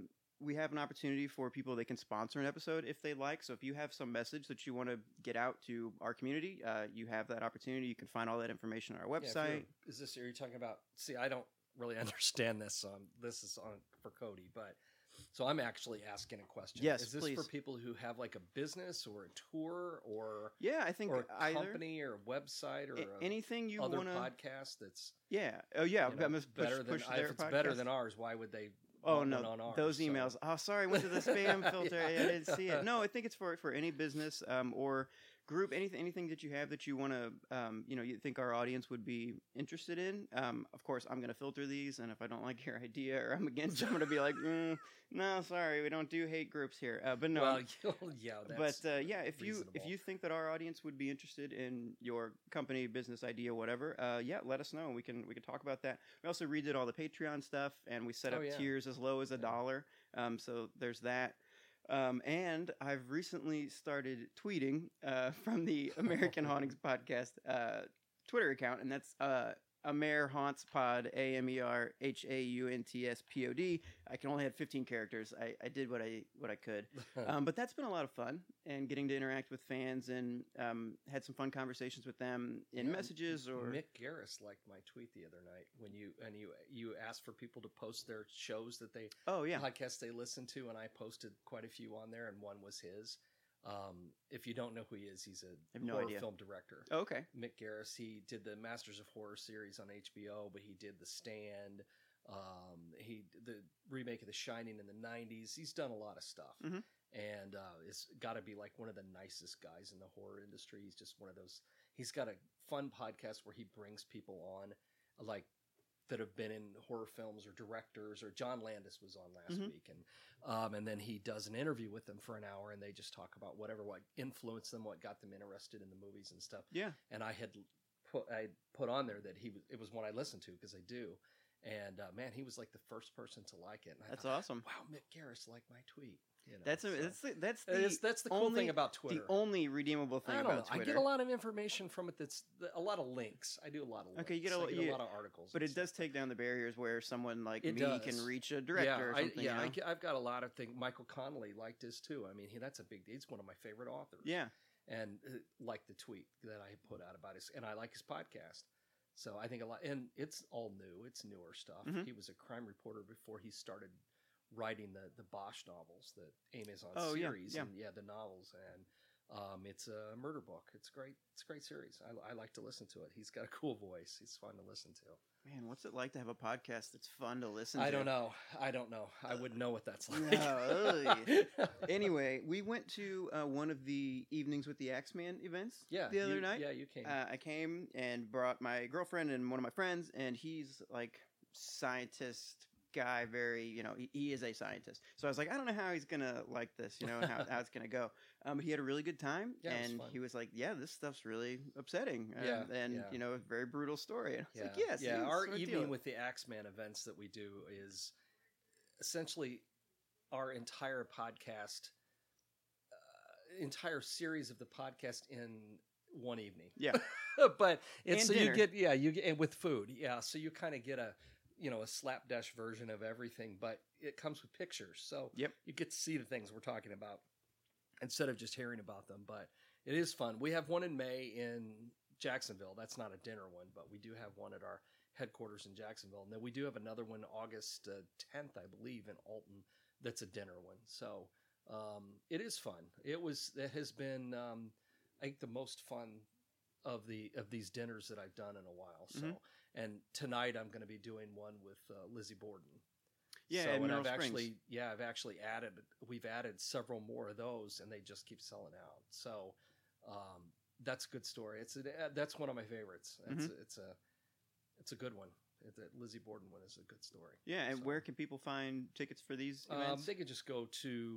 we have an opportunity for people that can sponsor an episode if they like. So if you have some message that you want to get out to our community, you have that opportunity. You can find all that information on our website. Are you talking about? See, I don't really understand this. This is on for Cody, but so I'm actually asking a question. Yes, is this please. for people who have like a business or a tour or Yeah, I think or a either company or a website or anything you other want to. podcast that's Yeah. Oh yeah. you know, I'm gonna better than push their if it's better podcast. than ours. Why would they? Oh want no, one on ours? those So- emails. Oh, sorry, I went to the spam filter. I didn't see it. No, I think it's for any business or group, anything that you have that you want to, you think our audience would be interested in. Of course, I'm going to filter these, and if I don't like your idea or I'm against, I'm going to be like, no, sorry, we don't do hate groups here. But no. Well, yeah, that's if reasonable. you think that our audience would be interested in your company, business idea, whatever, let us know. We can talk about that. We also redid all the Patreon stuff, and we set up tiers as low as $1. So there's that. And I've recently started tweeting from the American Hauntings Podcast Twitter account, and that's Amer Haunts Pod, AMERHAUNTSPOD. I can only have 15 characters. I did what I could, but that's been a lot of fun, and getting to interact with fans and had some fun conversations with them in messages. Or Mick Garris liked my tweet the other night when you asked for people to post their shows that they podcasts they listen to, and I posted quite a few on there, and one was his. If you don't know who he is, he's a horror film director. Oh, okay. Mick Garris. He did the Masters of Horror series on HBO, but he did The Stand. The remake of The Shining in the 90s. He's done a lot of stuff. Mm-hmm. And it's got to be like one of the nicest guys in the horror industry. He's just one of those. He's got a fun podcast where he brings people on, like, that have been in horror films or directors, or John Landis was on last week, and then he does an interview with them for an hour, and they just talk about what influenced them, what got them interested in the movies and stuff. Yeah. And I had put on there that it was one I listened to because I do, and man, he was like the first person to like it. And That's awesome. Wow, Mick Garris liked my tweet. That's the cool thing about Twitter. The only redeemable thing about Twitter. I get a lot of information from it. That's a lot of links. I do a lot of links. Okay, you get a lot of articles, but it does take down the barriers where someone like me does. can reach a director. Or something, I've got a lot of things. Michael Connolly liked his too. I mean, that's a big deal. He's one of my favorite authors. Yeah, and like the tweet that I put out about and I like his podcast. So I think a lot, and it's all new. It's newer stuff. Mm-hmm. He was a crime reporter before he started writing the Bosch novels, the Amazon Oh, series, yeah. and the novels, and It's a murder book. It's great. It's a great series. I like to listen to it. He's got a cool voice. He's fun to listen to. Man, what's it like to have a podcast that's fun to listen to? I don't know. I wouldn't know what that's like. No, anyway, we went to one of the Evenings with the Axeman events the other night. Yeah, you came. I came and brought my girlfriend and one of my friends, and he's like scientist guy, very, he is a scientist. So I was like, I don't know how he's going to like this, and how it's going to go. He had a really good time, and he was like, yeah, this stuff's really upsetting. A very brutal story. And I was like, yes. Yeah, our Evening with the Axeman events that we do is essentially our entire podcast, entire series of the podcast in one evening. Yeah. But it's, and so dinner. you get, and with food. Yeah. So you kind of get a slapdash version of everything, but it comes with pictures. So you get to see the things we're talking about instead of just hearing about them. But it is fun. We have one in May in Jacksonville. That's not a dinner one, but we do have one at our headquarters in Jacksonville. And then we do have another one August 10th, I believe, in Alton. That's a dinner one. So it is fun. It has been, I think, the most fun of these dinners that I've done in a while. So, and tonight I'm going to be doing one with Lizzie Borden. Yeah, so, and and we've added several more of those, and they just keep selling out. So, that's a good story. That's one of my favorites. It's a good one. The Lizzie Borden one is a good story. Yeah, and where can people find tickets for these events? They could just go to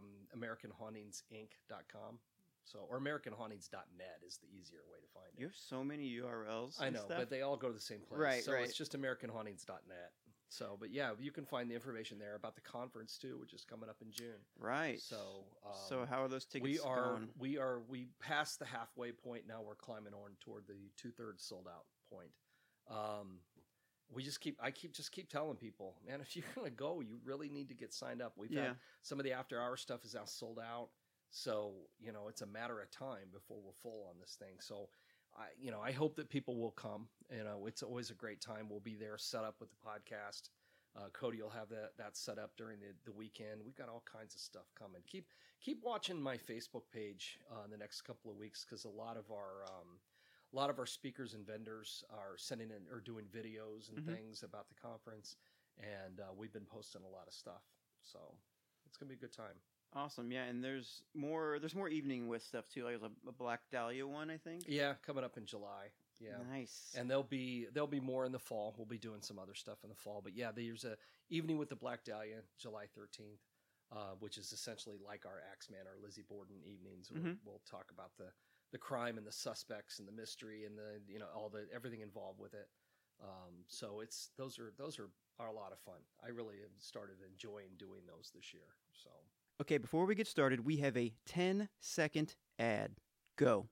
AmericanHauntingsInc.com. Or AmericanHauntings.net is the easier way to find it. You have so many URLs. I know, but they all go to the same place. Right, so right. it's just AmericanHauntings.net. So, but yeah, you can find the information there about the conference too, which is coming up in June. Right. So how are those tickets going? We passed the halfway point. Now we're climbing on toward the 2/3 sold out point. I keep telling people, man, if you're going to go, you really need to get signed up. We've had some of the after hour stuff is now sold out. So, it's a matter of time before we're full on this thing. So, I hope that people will come. It's always a great time. We'll be there set up with the podcast. Cody will have that set up during the weekend. We've got all kinds of stuff coming. Keep watching my Facebook page in the next couple of weeks, because a lot of our speakers and vendors are sending in or doing videos and things about the conference, and we've been posting a lot of stuff. So it's gonna be a good time. Awesome, yeah, and there's more Evening with stuff too. Like there's a Black Dahlia one, I think. Yeah, coming up in July. Yeah, nice. And there'll be more in the fall. We'll be doing some other stuff in the fall, but yeah, there's a Evening with the Black Dahlia, July 13th, which is essentially like our Axeman or Lizzie Borden evenings. We'll talk about the crime and the suspects and the mystery and the everything involved with it. So those are a lot of fun. I really have started enjoying doing those this year. So. Okay, before we get started, we have a 10-second ad. Go.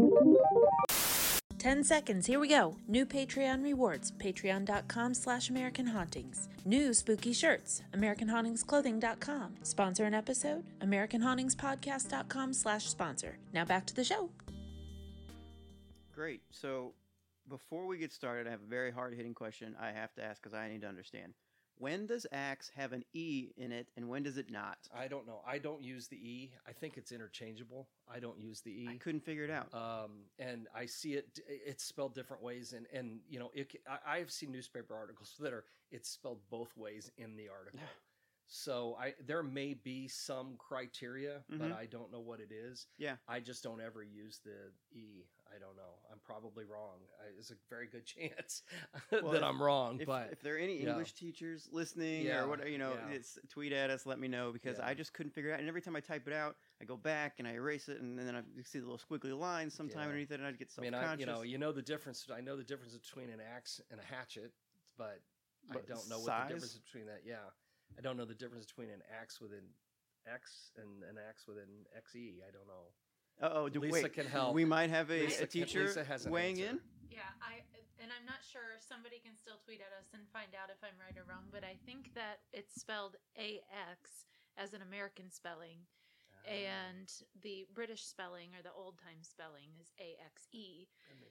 10 seconds, here we go. New Patreon rewards, patreon.com/American Hauntings. New spooky shirts, AmericanHauntingsClothing.com. Sponsor an episode, AmericanHauntingsPodcast.com/sponsor. Now back to the show. Great. So before we get started, I have a very hard-hitting question I have to ask because I need to understand. When does Axe have an E in it, and when does it not? I don't know. I don't use the E. I think it's interchangeable. I don't use the E. I couldn't figure it out. And I see it's spelled different ways. And I've seen newspaper articles that it's spelled both ways in the article. So there may be some criteria, but I don't know what it is. Yeah. I just don't ever use the E. I don't know. I'm probably wrong. There's a very good chance that I'm wrong. But if there are any English teachers listening or whatever, it's tweet at us, let me know, because I just couldn't figure it out. And every time I type it out, I go back and I erase it, and then I see the little squiggly lines sometime underneath it, and I'd get self-conscious. You know the difference. I know the difference between an axe and a hatchet, but I don't know what the difference between that. Yeah. I don't know the difference between an axe with an X and an axe with an XE. I don't know. Lisa can help. We might have a teacher weighing in. Yeah, I'm not sure. Somebody can still tweet at us and find out if I'm right or wrong, but I think that it's spelled AX as an American spelling, and the British spelling or the old time spelling is AXE.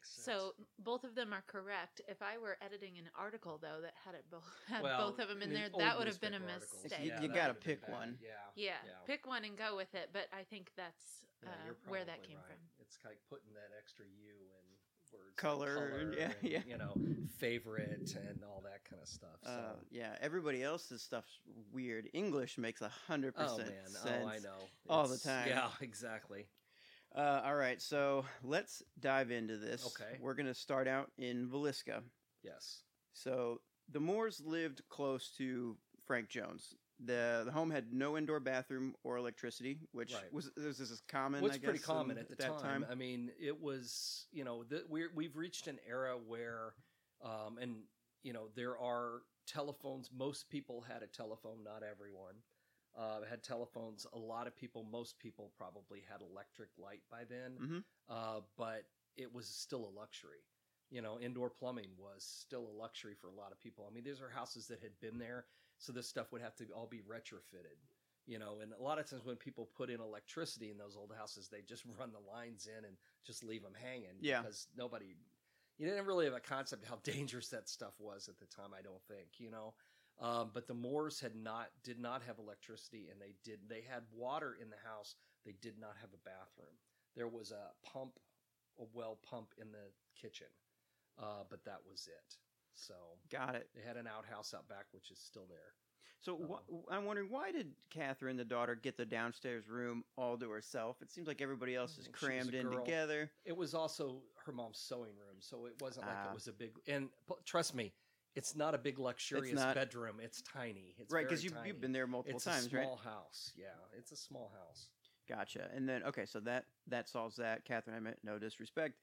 makes sense. So both of them are correct. If I were editing an article though that had Well, both of them in I mean, there, old that would have been a newspaper articles. mistake. You Yeah, gotta that would've been pick bad. one. Yeah, Yeah. pick one and go with it. But I think that's Yeah, you're where that probably came right. from. It's like putting that extra U in words, Color, like yeah, and, yeah. you know, favorite and all that kind of stuff. So. Yeah, everybody else's stuff's weird. English makes 100% Oh man! sense. Oh, I know. all the time. Yeah, exactly. All right, so let's dive into this. Okay. We're going to start out in Villisca. Yes. So the Moores lived close to Frank Jones. The home had no indoor bathroom or electricity, which Right. was this is common. What's I guess, pretty common in at the that time. I mean, it was, you know, we've reached an era where, and you know, there are telephones. Most people had a telephone. Not everyone had telephones. A lot of people, most people probably had electric light by then, but it was still a luxury. You know, indoor plumbing was still a luxury for a lot of people. I mean, these are houses that had been there, so this stuff would have to all be retrofitted. You know, and a lot of times when people put in electricity in those old houses, they just run the lines in and just leave them hanging. Yeah. Because you didn't really have a concept of how dangerous that stuff was at the time, I don't think, you know. But the Moores did not have electricity, and they had water in the house. They did not have a bathroom. There was a well pump in the kitchen, but that was it. So got it. they had an outhouse out back, which is still there. So I'm wondering, why did Catherine, the daughter, get the downstairs room all to herself? It seems like everybody else is She was a crammed in girl. together. It was also her mom's sewing room, so it wasn't like Ah. it was a big. And trust me, it's not a big luxurious not. bedroom. It's tiny. It's Right, very because tiny. you've been there multiple It's times, a small right? house. Yeah, it's a small house. Gotcha. And then, okay, so that solves that. Catherine, I meant no disrespect.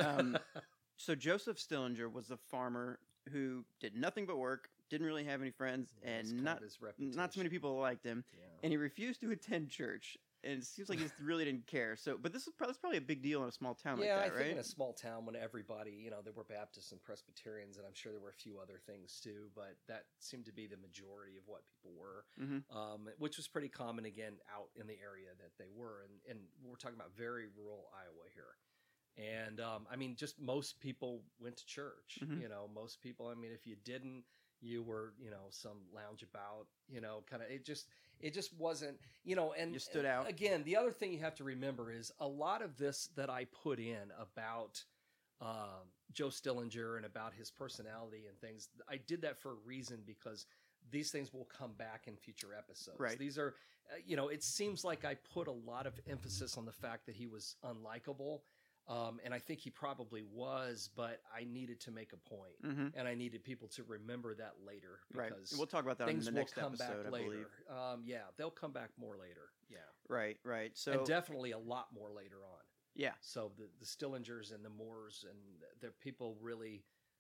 So Joseph Stillinger was the farmer who did nothing but work, didn't really have any friends, That's and kind not of his so reputation. many people liked him. Yeah. And he refused to attend church. And it seems like he really didn't care. So, but this is probably a big deal in a small town like Yeah, that, I think right? in a small town when everybody, you know, there were Baptists and Presbyterians, and I'm sure there were a few other things too, but that seemed to be the majority of what people were, which was pretty common again out in the area that they were, and we're talking about very rural Iowa here. And I mean, just most people went to church. You know, most people. I mean, if you didn't, you were, you know, some lounge about. You know, kind of. It just wasn't. You know, and You stood out. Again, the other thing you have to remember is a lot of this that I put in about Joe Stillinger and about his personality and things. I did that for a reason, because these things will come back in future episodes. Right. These are, you know, it seems like I put a lot of emphasis on the fact that he was unlikable. And I think he probably was, but I needed to make a point, and I needed people to remember that later, Right. because And we'll talk about that in things the will next come episode, back I later. believe. Yeah, they'll come back more later. Yeah, Right. So, and definitely a lot more later on. yeah. So the Stillingers and the Moores and the people really,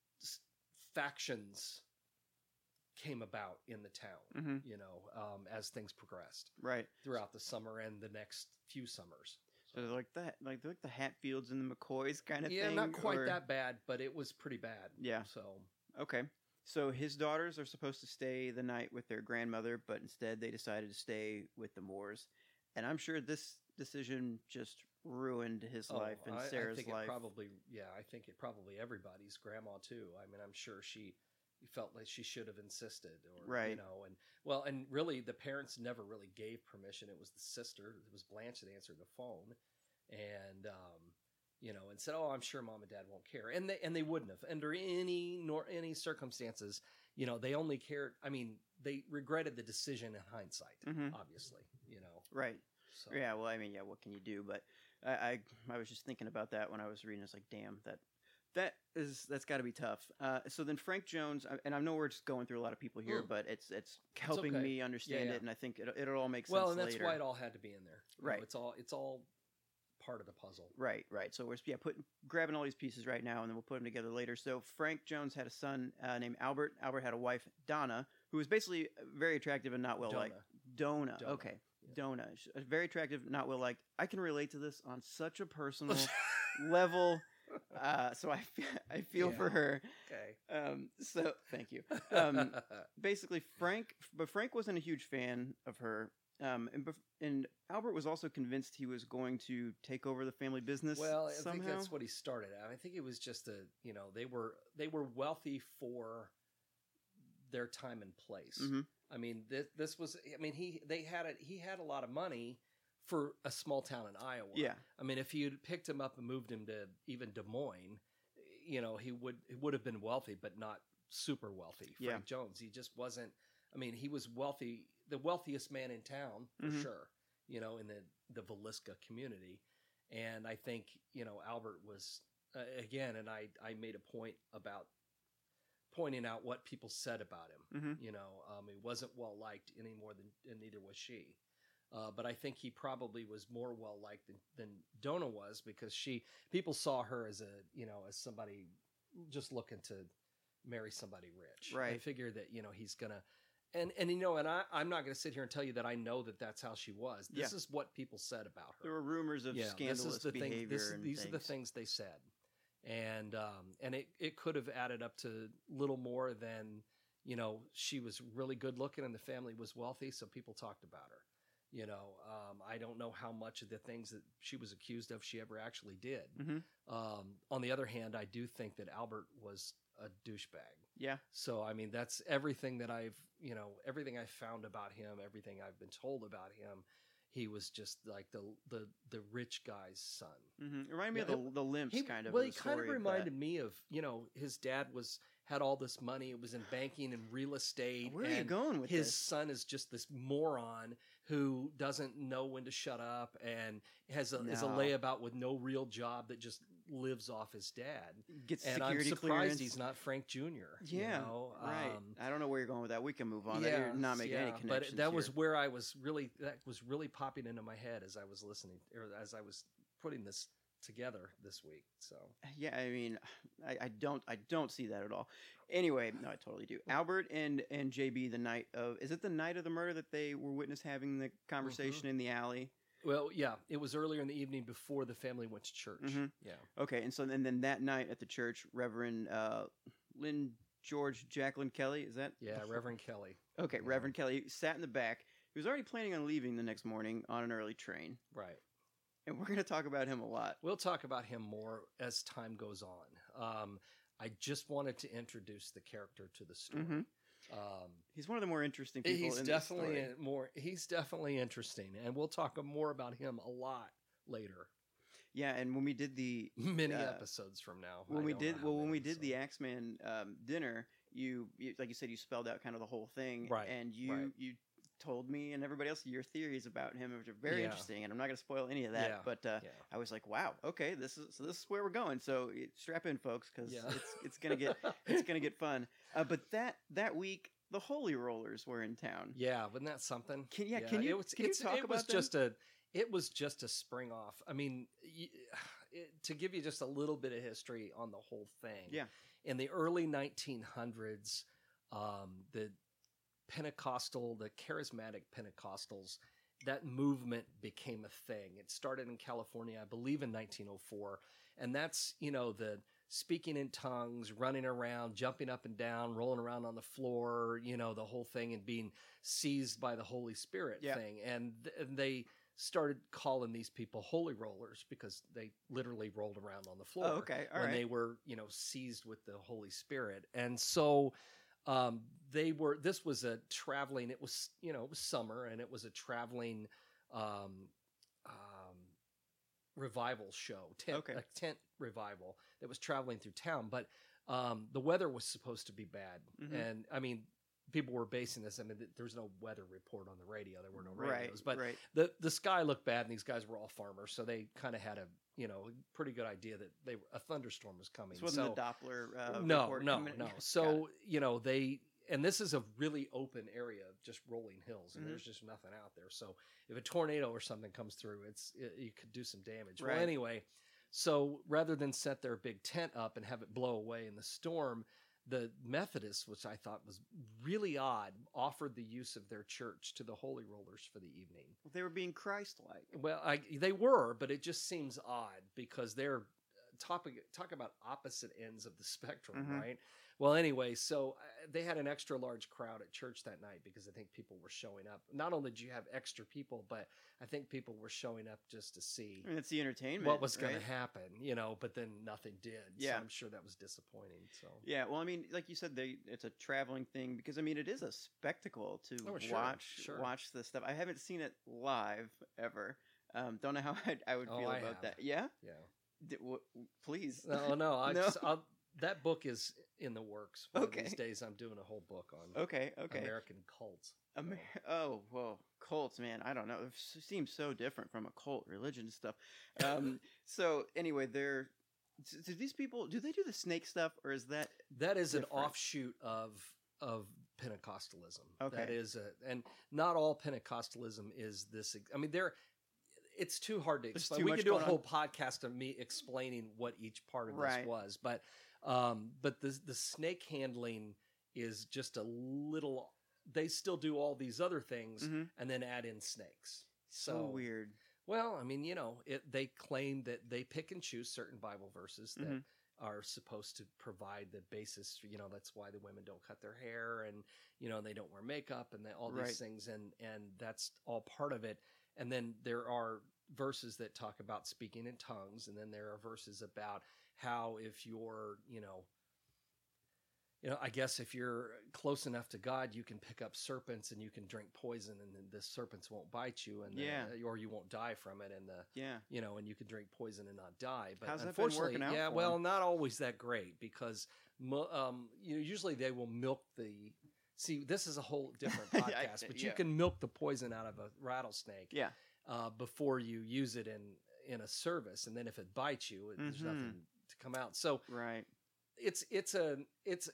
factions came about in the town, you know, as things progressed Right. throughout the summer and the next few summers. So they're like that, like the Hatfields and the McCoys kind of Yeah, thing. not quite or- that bad, but it was pretty bad. Yeah. So Okay. So his daughters are supposed to stay the night with their grandmother, but instead they decided to stay with the Moores. And I'm sure this decision just ruined his life and Sarah's I think life. I think it probably everybody's grandma too. I mean, I'm sure she felt like she should have insisted, or you Right. know, and really the parents never really gave permission. It was the sister, it was Blanche, that answered the phone, and you know, and said, "Oh, I'm sure mom and dad won't care," and they wouldn't have under any circumstances. You know, they only cared. I mean, they regretted the decision in hindsight, obviously. You know, Right. so Yeah. Well, I mean, yeah. What can you do? But I was just thinking about that when I was reading. It's like, damn, that's got to be tough. So then Frank Jones, and I know we're just going through a lot of people here, but it's helping okay. me understand Yeah. it, and I think it'll all make sense. well, and that's later. why it all had to be in there. You know, Right. it's all part of the puzzle. Right. So we're grabbing all these pieces right now, and then we'll put them together later. So Frank Jones had a son named Albert. Albert had a wife, Donna, who was basically very attractive and not well liked. Donna. Donna. Okay. Donna. She's very attractive, not well liked. I can relate to this on such a personal level. So I feel for her. Okay. So thank you. Basically, Frank wasn't a huge fan of her. And Albert was also convinced he was going to take over the family business. Well, I somehow. think that's what he started at. I think it was just they were wealthy for their time and place. Mm-hmm. I mean, this was. I mean, he had a lot of money for a small town in Iowa. Yeah. I mean, if you'd picked him up and moved him to even Des Moines, he would have been wealthy, but not super wealthy. Frank Jones, he just wasn't. I mean, he was wealthy, the wealthiest man in town for sure. In the Villisca community, and I think Albert was again, and I made a point about pointing out what people said about him. He wasn't well liked any more and neither was she. But I think he probably was more well liked than Donna was, because people saw her as as somebody just looking to marry somebody rich. Right. I figured that he's gonna, and I'm not gonna sit here and tell you that I know that that's how she was. This is what people said about her. There were rumors of scandalous behavior. These are the things they said, and it could have added up to little more than she was really good looking and the family was wealthy, so people talked about her. I don't know how much of the things that she was accused of she ever actually did. On the other hand, I do think that Albert was a douchebag. Yeah. So, I mean, that's everything that everything I've found about him, everything I've been told about him. He was just like the rich guy's son. It reminded me of the Limps kind of. Well, he kind of reminded me of, his dad had all this money. It was in banking and real estate. Where are you going with his this? son is just this moron who doesn't know when to shut up and is a layabout with no real job that just lives off his dad. Gets and security I'm surprised clearance. He's not Frank Jr. Yeah, right. I don't know where you're going with that. We can move on. You're not making any connections. But that was where that was really popping into my head as I was listening, or as I was putting this together this week. So yeah, I mean, I don't see that at all. Anyway, no, I totally do. Albert and JB, is it the night of the murder that they were witness having the conversation in the alley? Well, yeah, it was earlier in the evening before the family went to church. Yeah. Okay, and so then that night at the church, Reverend Lynn George Jacqueline Kelly, is that? Yeah, Reverend Kelly. Okay, yeah. Reverend Kelly sat in the back. He was already planning on leaving the next morning on an early train. Right. And we're going to talk about him a lot. We'll talk about him more as time goes on. I just wanted to introduce the character to the story. He's one of the more interesting people. He's definitely interesting, and we'll talk more about him a lot later. Yeah, and when we did the many episodes from now, when we did the Axeman dinner, you like you said, you spelled out kind of the whole thing, right? And you told me and everybody else your theories about him, which are very interesting, and I'm not going to spoil any of that. But I was like, wow, okay, this is where we're going. So strap in, folks, because it's gonna get fun. But that week, the Holy Rollers were in town. Yeah, wasn't that something? Can you talk about them? It was just a spring off. I mean, to give you just a little bit of history on the whole thing. Yeah. In the early 1900s, the charismatic Pentecostals, that movement became a thing. It started in California, I believe, in 1904. And that's, the speaking in tongues, running around, jumping up and down, rolling around on the floor, the whole thing, and being seized by the Holy Spirit thing. And they started calling these people holy rollers because they literally rolled around on the floor when they were, seized with the Holy Spirit. And so this was a traveling, it was summer, and it was a traveling revival show, a tent revival that was traveling through town. But the weather was supposed to be bad. And I mean, people were basing this. I mean, there's no weather report on the radio. There were no radios, but the sky looked bad, and these guys were all farmers, so they kind of had a pretty good idea that a thunderstorm was coming. This wasn't the Doppler report. No. Coming. So and this is a really open area of just rolling hills, and there's just nothing out there. So if a tornado or something comes through, you could do some damage. Right. Well, anyway, so rather than set their big tent up and have it blow away in the storm, the Methodists, which I thought was really odd, offered the use of their church to the Holy Rollers for the evening. Well, they were being Christ-like. Well, they were, but it just seems odd because they're talk about opposite ends of the spectrum, Mhm. right? Well, anyway, so they had an extra large crowd at church that night because I think people were showing up. Not only did you have extra people, but I think people were showing up just to see I mean, it's the entertainment. what was going right? to happen, but then nothing did. Yeah. So I'm sure that was disappointing. So Yeah, well, I mean, like you said, it's a traveling thing because I mean, it is a spectacle to Oh, sure, sure. watch this stuff. I haven't seen it live ever. Don't know how I would Oh, feel I about have. that. Yeah, yeah. please. No, No. that book is in the works. One of these Okay. days I'm doing a whole book on Okay. American cults. Oh well, cults, man. I don't know. It seems so different from a cult religion stuff. So anyway, do these people do they do the snake stuff or is that That is different? an offshoot of Pentecostalism. Okay. That is and not all Pentecostalism is this. I mean, it's too hard to There's explain. too We much could do a going on. whole podcast of me explaining what each part of Right. this was, but the snake handling is just a little. They still do all these other things Mhm. and then add in snakes. so weird? Well, I mean, they claim that they pick and choose certain Bible verses that Mhm. are supposed to provide the basis. That's why the women don't cut their hair and, they don't wear makeup and all these Right. things. And that's all part of it. And then there are verses that talk about speaking in tongues. And then there are verses about how if you're, I guess if you're close enough to God, you can pick up serpents and you can drink poison, and then the serpents won't bite you, and or you won't die from it, and Yeah. and you can drink poison and not die. But How's that been unfortunately, working out yeah, for well, 'em? not always that great because usually they will milk the. See, this is a whole different podcast, but you yeah. can milk the poison out of a rattlesnake Yeah. before you use it in a service, and then if it bites you, there's Mhm. nothing to come out. So Right. it's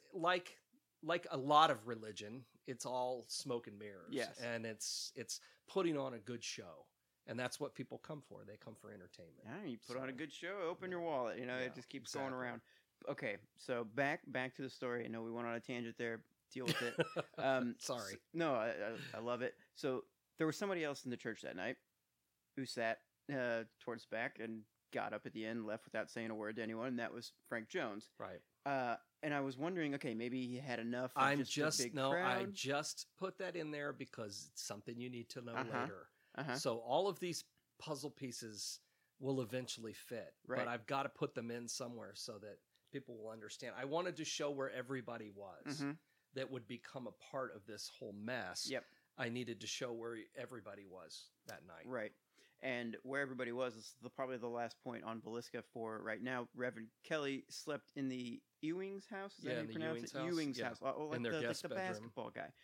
like a lot of religion. It's all smoke and mirrors. Yes. And it's putting on a good show. And that's what people come for. They come for entertainment. Yeah, you put on a So, good show, open your wallet. yeah, It just keeps going exactly. around. Okay, so back to the story. I know we went on a tangent there. Deal with it. Sorry. No, I love it. So there was somebody else in the church that night who sat towards the back and got up at the end, left without saying a word to anyone, and that was Frank Jones. Right. And I was wondering, okay, maybe he had enough of I just a big crowd. just put that in there because it's something you need to know later. Uh-huh. So all of these puzzle pieces will eventually fit, Right. but I've got to put them in somewhere so that people will understand. I wanted to show where everybody was Mhm. that would become a part of this whole mess. Yep. I needed to show where everybody was that night. Right. And where everybody was is probably the last point on Villisca for right now. Reverend Kelly slept in the Ewing's house. Is that Yeah, how in you the pronounce Ewing's it? house. Ewing's Yeah. house. Oh, like In their the, guest like the bedroom. basketball guy.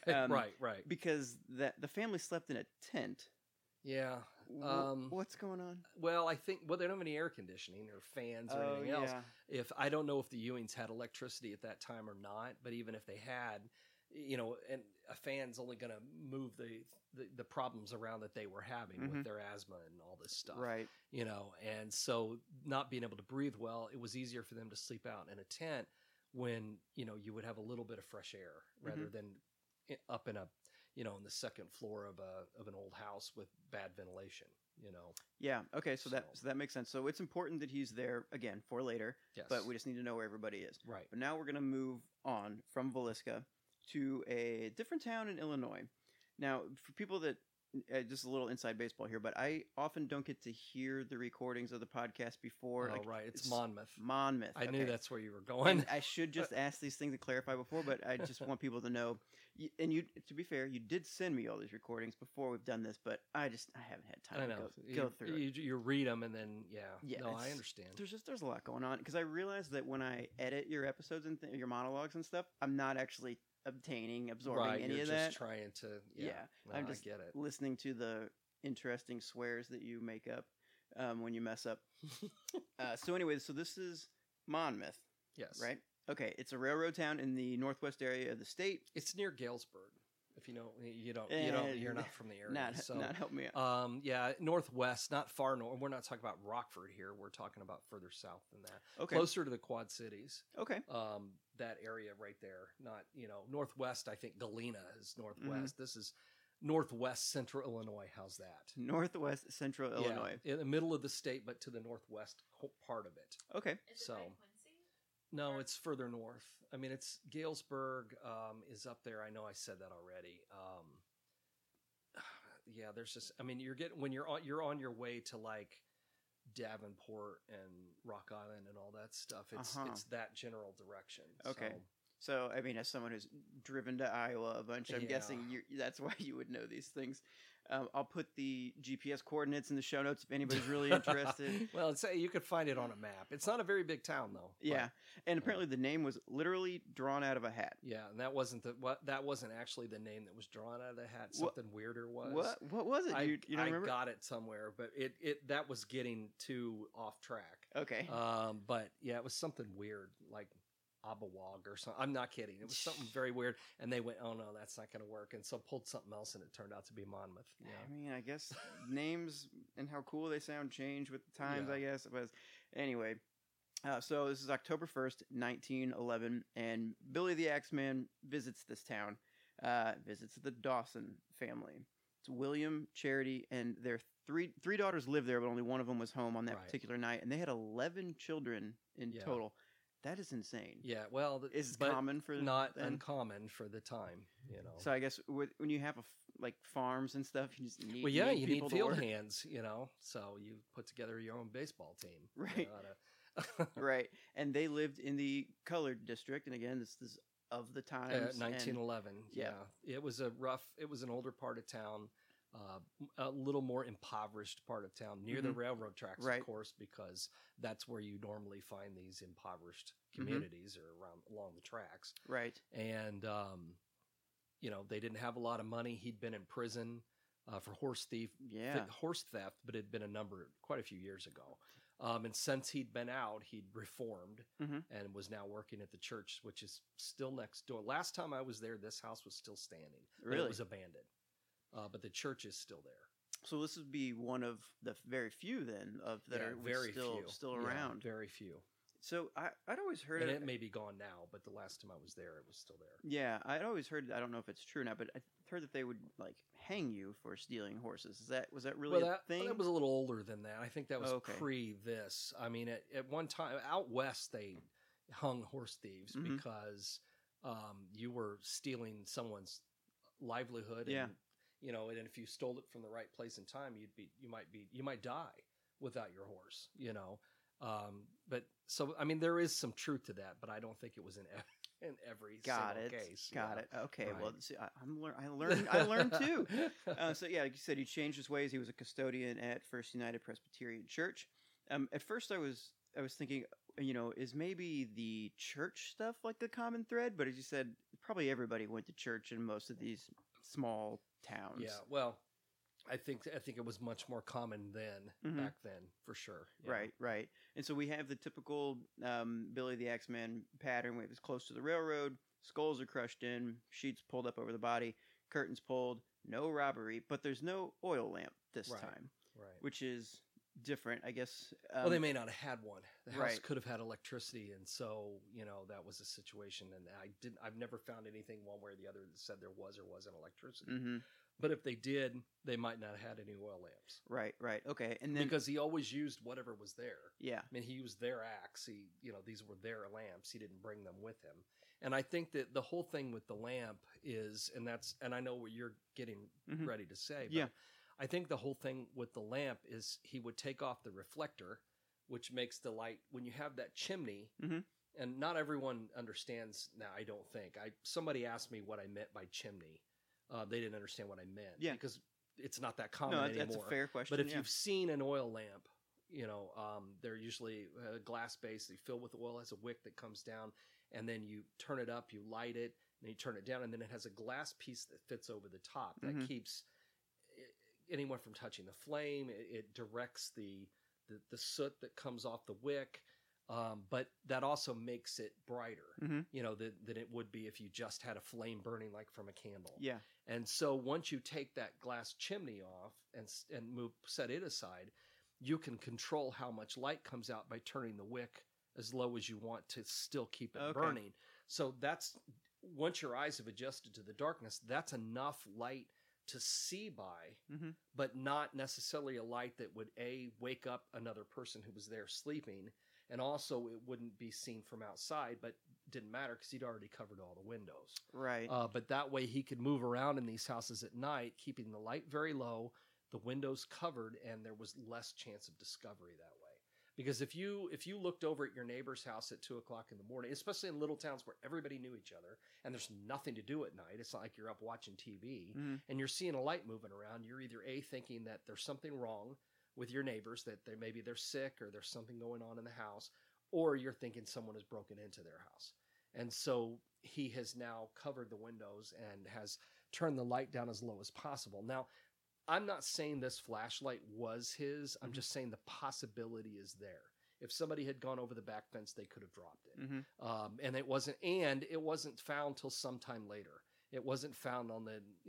Right. Because the family slept in a tent. Yeah. What's going on? Well, I think they don't have any air conditioning or fans or anything else. Yeah. I don't know if the Ewings had electricity at that time or not, but even if they had, and a fan's only going to move the problems around that they were having Mhm. with their asthma and all this stuff. Right. And so not being able to breathe well, it was easier for them to sleep out in a tent when, you would have a little bit of fresh air rather than up in on the second floor of an old house with bad ventilation, Yeah. Okay. So So- that makes sense. So it's important that he's there again for later. Yes. But we just need to know where everybody is. Right. But now we're going to move on from Villisca to a different town in Illinois. Now, for people that just a little inside baseball here, but I often don't get to hear the recordings of the podcast before. Oh, right. It's Monmouth. Monmouth. I knew okay. that's where you were going. And I should just ask these things and clarify before, but I just want people to know. And you, to be fair, you did send me all these recordings before we've done this, but I haven't had time I to know. go through it. You read them and then, yeah. Yeah, No, I it's- understand. There's a lot going on because I realize that when I edit your episodes and your monologues and stuff, I'm not actually absorbing Right. any You're of just that. trying to, Yeah, No, I'm just I get it. listening to the interesting swears that you make up when you mess up. So anyway, so this is Monmouth, Yes. right? Okay, it's a railroad town in the northwest area of the state. It's near Galesburg. If you know, you're not from the area. Not help me out. Yeah, northwest, not far north. We're not talking about Rockford here. We're talking about further south than that. Okay. Closer to the Quad Cities. Okay. That area right there. Not, northwest, I think Galena is northwest. Mm-hmm. This is Northwest Central Illinois. How's that? Northwest Central Illinois. Yeah, in the middle of the state, but to the northwest part of it. Okay. Is it So- by Quincy? No, it's further north. I mean, it's Galesburg is up there. I know I said that already. Yeah, there's just. I mean, when you're on your way to like Davenport and Rock Island and all that stuff. It's that general direction. Okay. So, So, I mean, as someone who's driven to Iowa a bunch, I'm Yeah. guessing that's why you would know these things. I'll put the GPS coordinates in the show notes if anybody's really interested. well, you could find it on a map. It's not a very big town though. Yeah, and apparently the name was literally drawn out of a hat. Yeah, and that wasn't actually the name that was drawn out of the hat. Something weirder was. What was it? You don't remember? I got it somewhere, but it that was getting too off track. Okay. But yeah, it was something weird like Abawag or something. I'm not kidding. It was something very weird, and they went, "Oh no, that's not going to work," and so pulled something else, and it turned out to be Monmouth. Yeah. I mean, I guess names and how cool they sound change with the times. Yeah. I guess, but anyway. So this is October 1st, 1911, and Billy the Axeman visits this town, visits the Dawson family. It's William, Charity, and their three daughters lived there, but only one of them was home on that Right. particular night, and they had 11 children in Yeah. total. That is insane. Yeah, well, Is but common for not them? uncommon for the time, you know. So I guess when you have like farms and stuff, you just need Well, yeah, you need people to field work. hands, you know. So you put together your own baseball team, you Right. know, Right, and they lived in the colored district, and again, this is of the times. 1911. yeah. It was an older part of town, a little more impoverished part of town near the railroad tracks, Right. of course, because that's where you normally find these impoverished Mm-hmm. communities or along the tracks. Right. And you know, they didn't have a lot of money. He'd been in prison for horse theft, but it had been quite a few years ago. And since he'd been out, he'd reformed Mhm. and was now working at the church, which is still next door. Last time I was there, this house was still standing. But Really? it was abandoned. But the church is still there. So this would be one of the very few then that Yeah, are very still few. still Yeah, around. very few. So I'd always heard And of it may be gone now, but the last time I was there, it was still there. Yeah, I'd always heard. I don't know if it's true now, but I heard that they would like hang you for stealing horses. Was that really a thing? That was a little older than that. I think that was Okay. pre this. I mean, at one time out west, they hung horse thieves Mhm. because you were stealing someone's livelihood. Yeah. And, you know, and if you stole it from the right place and time, you might die without your horse. You know, but so I mean, there is some truth to that, but I don't think it was in every Got single it. case. Got yeah. it. Okay. Right. Well, see, I learned too. So yeah, like you said, he changed his ways. He was a custodian at First United Presbyterian Church. At first, I was thinking, is maybe the church stuff like the common thread? But as you said, probably everybody went to church in most of these small towns. Yeah, well, I think it was much more common back then, for sure. Yeah. Right. And so we have the typical Billy the Axeman pattern. We have close to the railroad, skulls are crushed in, sheets pulled up over the body, curtains pulled, no robbery, but there's no oil lamp this Right. time, Right. which is different, I guess. Well, they may not have had one. The house right. could have had electricity, and so that was a situation. And I've never found anything one way or the other that said there was or wasn't electricity. Mm-hmm. But if they did, they might not have had any oil lamps. Right. Okay. And then Because he always used whatever was there. yeah, I mean, he used their axe. These were their lamps. He didn't bring them with him. And I think that the whole thing with the lamp is, and I know what you're getting Mhm. ready to say, but Yeah. I think the whole thing with the lamp is he would take off the reflector, which makes the light, when you have that chimney, Mhm. and not everyone understands now, I don't think. Somebody asked me what I meant by chimney. They didn't understand what I meant. Yeah. Because it's not that common no, anymore. that's a fair question. But if yeah. you've seen an oil lamp, they're usually a glass base. They fill with oil, has a wick that comes down, and then you turn it up, you light it, and then you turn it down, and then it has a glass piece that fits over the top that Mhm. keeps anyone from touching the flame. It directs the soot that comes off the wick, but that also makes it brighter. Mhm. Than it would be if you just had a flame burning like from a candle. yeah, And so once you take that glass chimney off and set it aside, you can control how much light comes out by turning the wick as low as you want to still keep it Okay. burning. So that's, once your eyes have adjusted to the darkness, that's enough light to see by, Mm-hmm. but not necessarily a light that would wake up another person who was there sleeping, and also it wouldn't be seen from outside, but didn't matter because he'd already covered all the windows. Right. But that way he could move around in these houses at night, keeping the light very low, the windows covered, and there was less chance of discovery that way. Because if you looked over at your neighbor's house at 2:00 in the morning, especially in little towns where everybody knew each other and there's nothing to do at night, it's not like you're up watching TV and you're seeing a light moving around, you're either thinking that there's something wrong with your neighbors, that maybe they're sick or there's something going on in the house, or you're thinking someone has broken into their house. And so he has now covered the windows and has turned the light down as low as possible. Now, I'm not saying this flashlight was his. I'm just saying the possibility is there. If somebody had gone over the back fence, they could have dropped it. And it wasn't found till sometime later. It wasn't found on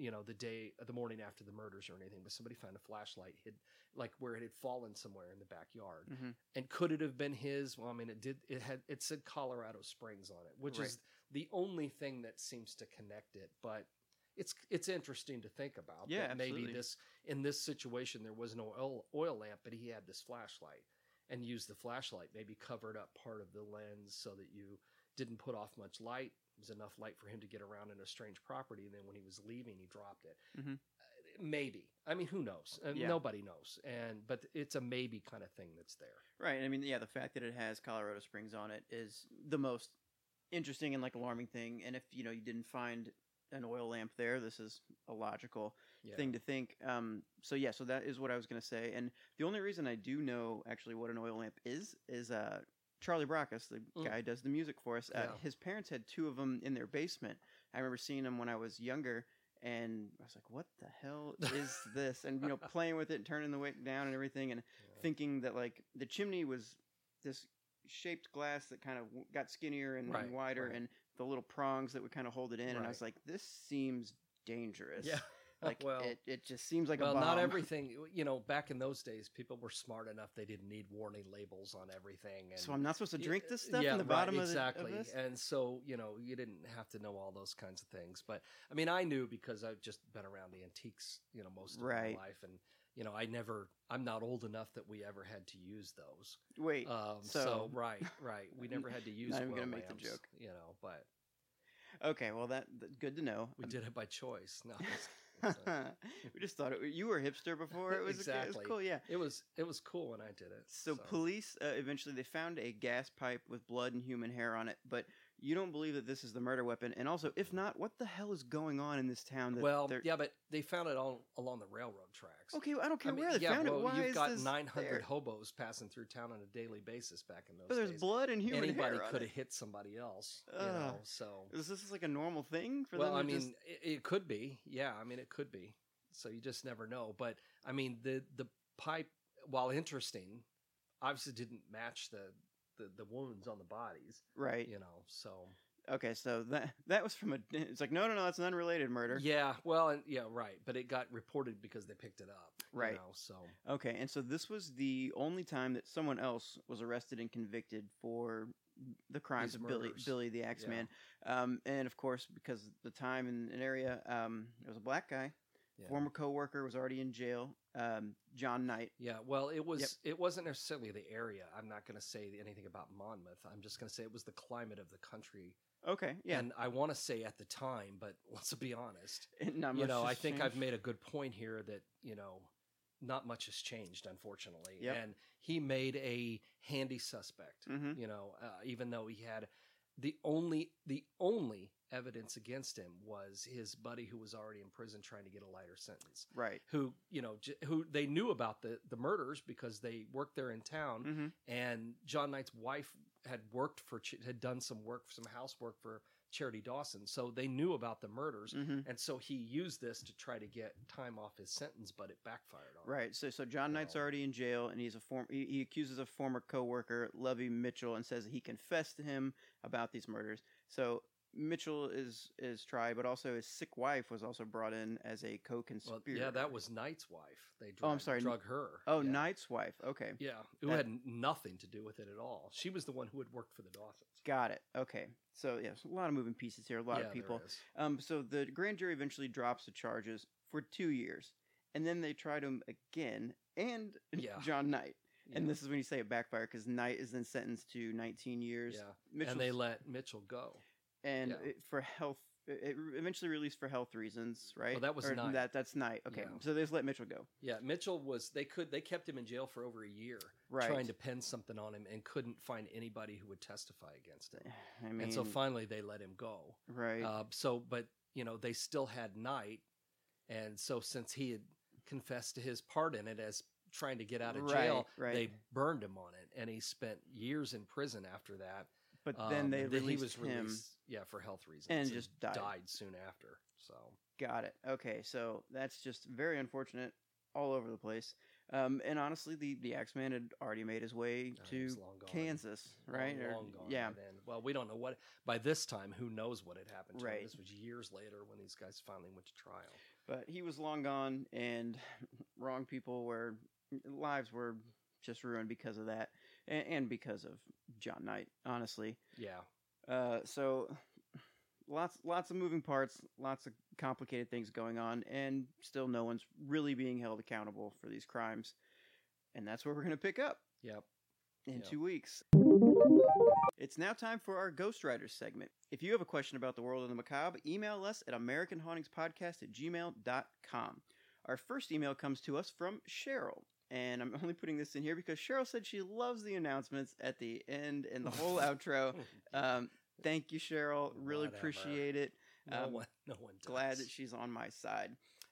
the morning after the murders or anything, but somebody found a flashlight like where it had fallen somewhere in the backyard. And could it have been his? Well, I mean, it said Colorado Springs on it, which is the only thing that seems to connect it. But it's interesting to think about. Yeah, that maybe absolutely. in this situation there was no oil lamp, but he had this flashlight and used the flashlight, maybe covered up part of the lens so that you didn't put off much light. It was enough light for him to get around in a strange property, and then when he was leaving, he dropped it. Maybe. I mean, who knows? Yeah. Nobody knows. But it's a maybe kind of thing that's there. Right. I mean, yeah, the fact that it has Colorado Springs on it is the most interesting and alarming thing. And if you didn't find an oil lamp there, this is a logical thing to think. So that is what I was going to say. And the only reason I do know actually what an oil lamp is Charlie Brackus, the guy who does the music for us. His parents had 2 of them in their basement. I remember seeing them when I was younger, and I was like, what the hell is this? And, playing with it and turning the wick down and everything, and thinking that, the chimney was this shaped glass that kind of got skinnier and wider, and the little prongs that would kind of hold it in. And I was like, this seems dangerous. Yeah. It just seems like a bomb. Well, not everything, back in those days, people were smart enough. They didn't need warning labels on everything. And so I'm not supposed to drink this stuff in the bottom of this? And so, you didn't have to know all those kinds of things. But, I mean, I knew because I've just been around the antiques, most of my life. And, I'm not old enough that we ever had to use those. Wait, right. We never had to use not even oil going to make lamps, the joke. But okay, well, that's good to know. we did it by choice. No, we just thought you were a hipster before. It was exactly. It was cool, yeah. It was cool when I did it. So police eventually they found a gas pipe with blood and human hair on it, but you don't believe that this is the murder weapon. And also, if not, what the hell is going on in this town? But they found it all along the railroad tracks. Okay, I don't care where they found it. Why you've is got this 900 there? hobos passing through town on a daily basis back in those But days. there's blood and human Anybody hair on could it. have hit somebody else, so... Is this like a normal thing for well, them I to mean, just... it could be. Yeah, I mean, it could be. So you just never know. But, I mean, the pipe, while interesting, obviously didn't match the wounds on the bodies. Right. So... Okay, so that was from it's like, no, that's an unrelated murder. Yeah, well, right. But it got reported because they picked it up. Right. So... Okay, and so this was the only time that someone else was arrested and convicted for the crimes These of murders. Billy the Axeman. And of course, because the time and area, it was a black guy. Yeah. Former coworker was already in jail. John Knight. Yeah, well, it wasn't necessarily the area. I'm not going to say anything about Monmouth. I'm just going to say it was the climate of the country. Okay, yeah. And I want to say at the time, but let's be honest. Not much I has think changed. I've made a good point here that, not much has changed, unfortunately. Yep. And he made a handy suspect, Mhm. even though he had the only evidence against him was his buddy who was already in prison trying to get a lighter sentence. Right. Who they knew about the murders because they worked there in town, Mm-hmm. and John Knight's wife had done some housework for Charity Dawson, so they knew about the murders, Mm-hmm. and so he used this to try to get time off his sentence, but it backfired on him. Right. So John Knight's already in jail, and he accuses a former coworker, Lovey Mitchell, and says that he confessed to him about these murders. So Mitchell is tried, but also his sick wife was also brought in as a co-conspirator. Well, yeah, that was Knight's wife. They drug her. Oh, yeah. Knight's wife. Okay. Yeah, who had nothing to do with it at all. She was the one who had worked for the Dawsons. Got it. Okay. So, yes, a lot of moving pieces here, a lot of people. There is. So the grand jury eventually drops the charges. for 2 years. And then they tried him again and Yeah. John Knight. Yeah. And this is when you say it backfired because Knight is then sentenced to 19 years. Yeah. Mitchell's, And they let Mitchell go. and yeah. for health, it eventually released for health reasons, right? Well, that was Or Knight. That's Knight. Okay, Yeah. so they just let Mitchell go. Yeah, Mitchell was. They kept him in jail for over a year, Right. trying to pin something on him, and couldn't find anybody who would testify against him. I mean, And so finally, they let him go. right. But they still had Knight, and so since he had confessed to his part in it as trying to get out of jail, Right. they burned him on it, and he spent years in prison after that. But then they and then released he was him. released, for health reasons, and just died. soon after. So Got it. Okay, so that's just very unfortunate all over the place. And honestly, the Axeman had already made his way he to was long gone. Kansas, right? long gone yeah. by then. Well, we don't know what by this time. Who knows what had happened to Right. him? This was years later when these guys finally went to trial. But he was long gone, and lives were just ruined because of that, and because of John Knight, honestly. Yeah. So lots of moving parts, lots of complicated things going on, and still no one's really being held accountable for these crimes. And that's where we're going to pick up Yep. in Yep. 2 weeks. It's now time for our Ghostwriters segment. If you have a question about the world of the macabre, email us at AmericanHauntingspodcast@gmail.com. Our first email comes to us from Cheryl. And I'm only putting this in here because Cheryl said she loves the announcements at the end and the whole outro. Thank you, Cheryl. Really Whatever. appreciate it. No one does. Glad that she's on my side.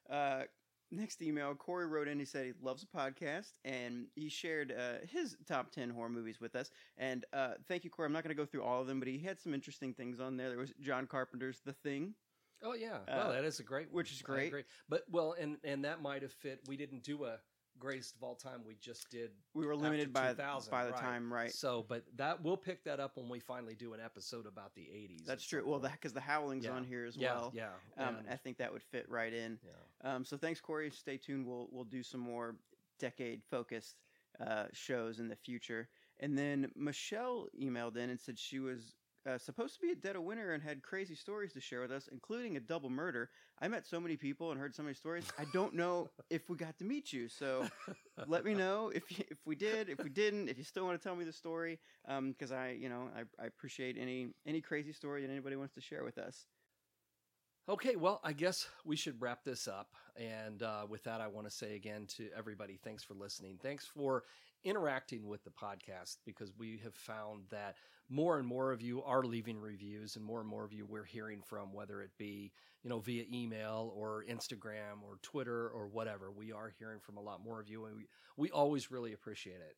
Next email, Corey wrote in. He said he loves a podcast, and he shared his top 10 horror movies with us. And thank you, Corey. I'm not going to go through all of them, but he had some interesting things on there. There was John Carpenter's The Thing. Oh yeah, well that is a great one. Which is I great. agree. But and that might have fit. We didn't do a greatest of all time. We just did. We were limited by after 2000, the time, right? So, but we'll pick that up when we finally do an episode about the 80s. That's at true. some Well, point. because the Howling's on here as well. Yeah. And I think that would fit right in. Yeah. So thanks, Corey. Stay tuned. We'll do some more decade-focused shows in the future. And then Michelle emailed in and said she was supposed to be a dead of winter and had crazy stories to share with us, including a double murder. I met so many people and heard so many stories. I don't know if we got to meet you. So let me know if we did, if we didn't, if you still want to tell me the story. Because I appreciate any crazy story that anybody wants to share with us. Okay, well, I guess we should wrap this up. And with that, I want to say again to everybody, thanks for listening. Thanks for interacting with the podcast, because we have found that more and more of you are leaving reviews, and more of you we're hearing from, whether it be, via email or Instagram or Twitter or whatever. We are hearing from a lot more of you, and we always really appreciate it.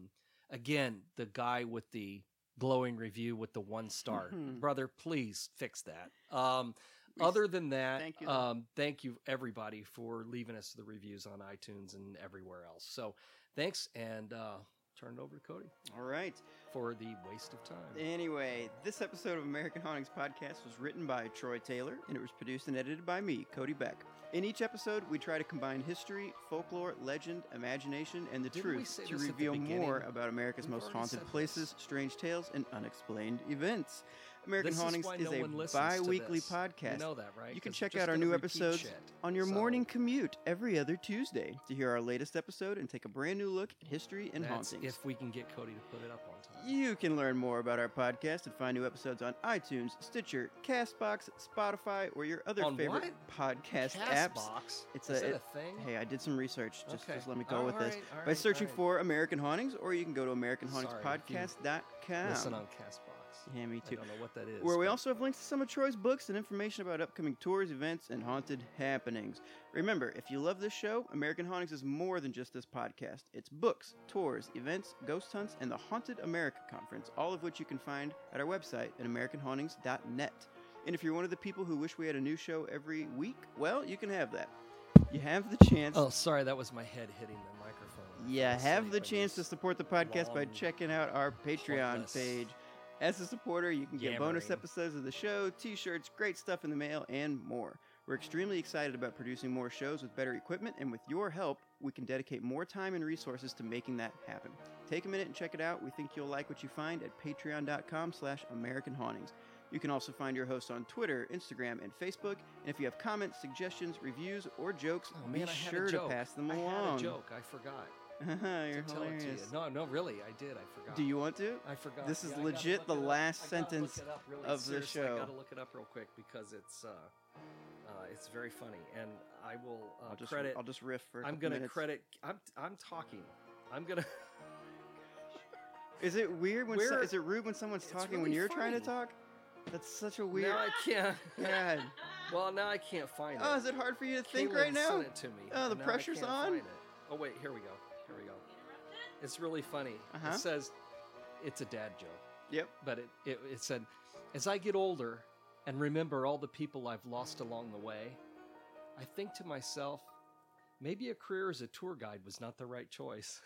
Again, the guy with the glowing review with the 1 star, brother, please fix that. Other than that, thank you everybody for leaving us the reviews on iTunes and everywhere else. So thanks, and turn it over to Cody. All right. For the waste of time. Anyway, this episode of American Hauntings Podcast was written by Troy Taylor, and it was produced and edited by me, Cody Beck. In each episode, we try to combine history, folklore, legend, imagination, and the Didn't we truth say to this at the reveal more beginning? about America's We've most already haunted said places, this. strange tales, and unexplained events. American This Hauntings why is no a one listens to bi-weekly this. podcast. You know that, right? You can 'Cause check we're out just our gonna new repeat episodes shit. on your So, morning commute every other Tuesday to hear our latest episode and take a brand new look at history and that's hauntings. if we can get Cody to put it up on time. You can learn more about our podcast and find new episodes on iTunes, Stitcher, Castbox, Spotify, or your other On favorite what? podcast apps. Castbox? It's Is a- that a it- thing? Hey, I did some research. Just let me go All with this. right, all By right, searching all right. for American Hauntings, or you can go to Sorry, AmericanHauntingsPodcast.com. Listen on Castbox. Yeah, me I too. don't know what that is. Where we but- also have links to some of Troy's books and information about upcoming tours, events, and haunted happenings. Remember, if you love this show, American Hauntings is more than just this podcast. It's books, tours, events, ghost hunts, and the Haunted America Conference, all of which you can find at our website at AmericanHauntings.net. And if you're one of the people who wish we had a new show every week, well, you can have that. You have the chance. Oh, sorry, that was my head hitting the microphone. I Yeah, fell have asleep the in chance to this support the podcast by long, checking out our Patreon pointless- page. As a supporter, you can get bonus yammering. episodes of the show, t-shirts, great stuff in the mail, and more. We're extremely excited about producing more shows with better equipment, and with your help, we can dedicate more time and resources to making that happen. Take a minute and check it out. We think you'll like what you find at patreon.com/American Hauntings. You can also find your host on Twitter, Instagram, and Facebook. And if you have comments, suggestions, reviews, or jokes, be sure to pass them along. I had a joke. I forgot. You're to tell it hilarious. to you. No, really, I did. I forgot. Do you want to? I forgot. This is I legit gotta the look it up. last I gotta sentence look it up, really. of the Seriously, show. I gotta look it up real quick because it's very funny, and I will credit. I'll just riff for. I'm gonna credit. I'm talking. I'm gonna. Is it weird when? Is it rude when someone's It's talking really when you're funny. trying to talk? That's such a weird. Now I can't. God. Well, now I can't find it. Oh, is it hard for you to think Caitlin right now? sent it to me. Oh, the and now I pressure's can't on? find it. Oh wait, here we go. It's really funny. Uh-huh. It says, it's a dad joke, Yep. but it said, as I get older and remember all the people I've lost along the way, I think to myself, maybe a career as a tour guide was not the right choice.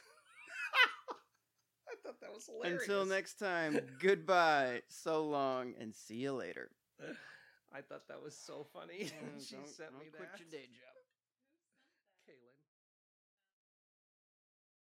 I thought that was hilarious. Until next time, goodbye, so long, and see you later. I thought that was so funny. She Don't sent me quit that. your day job.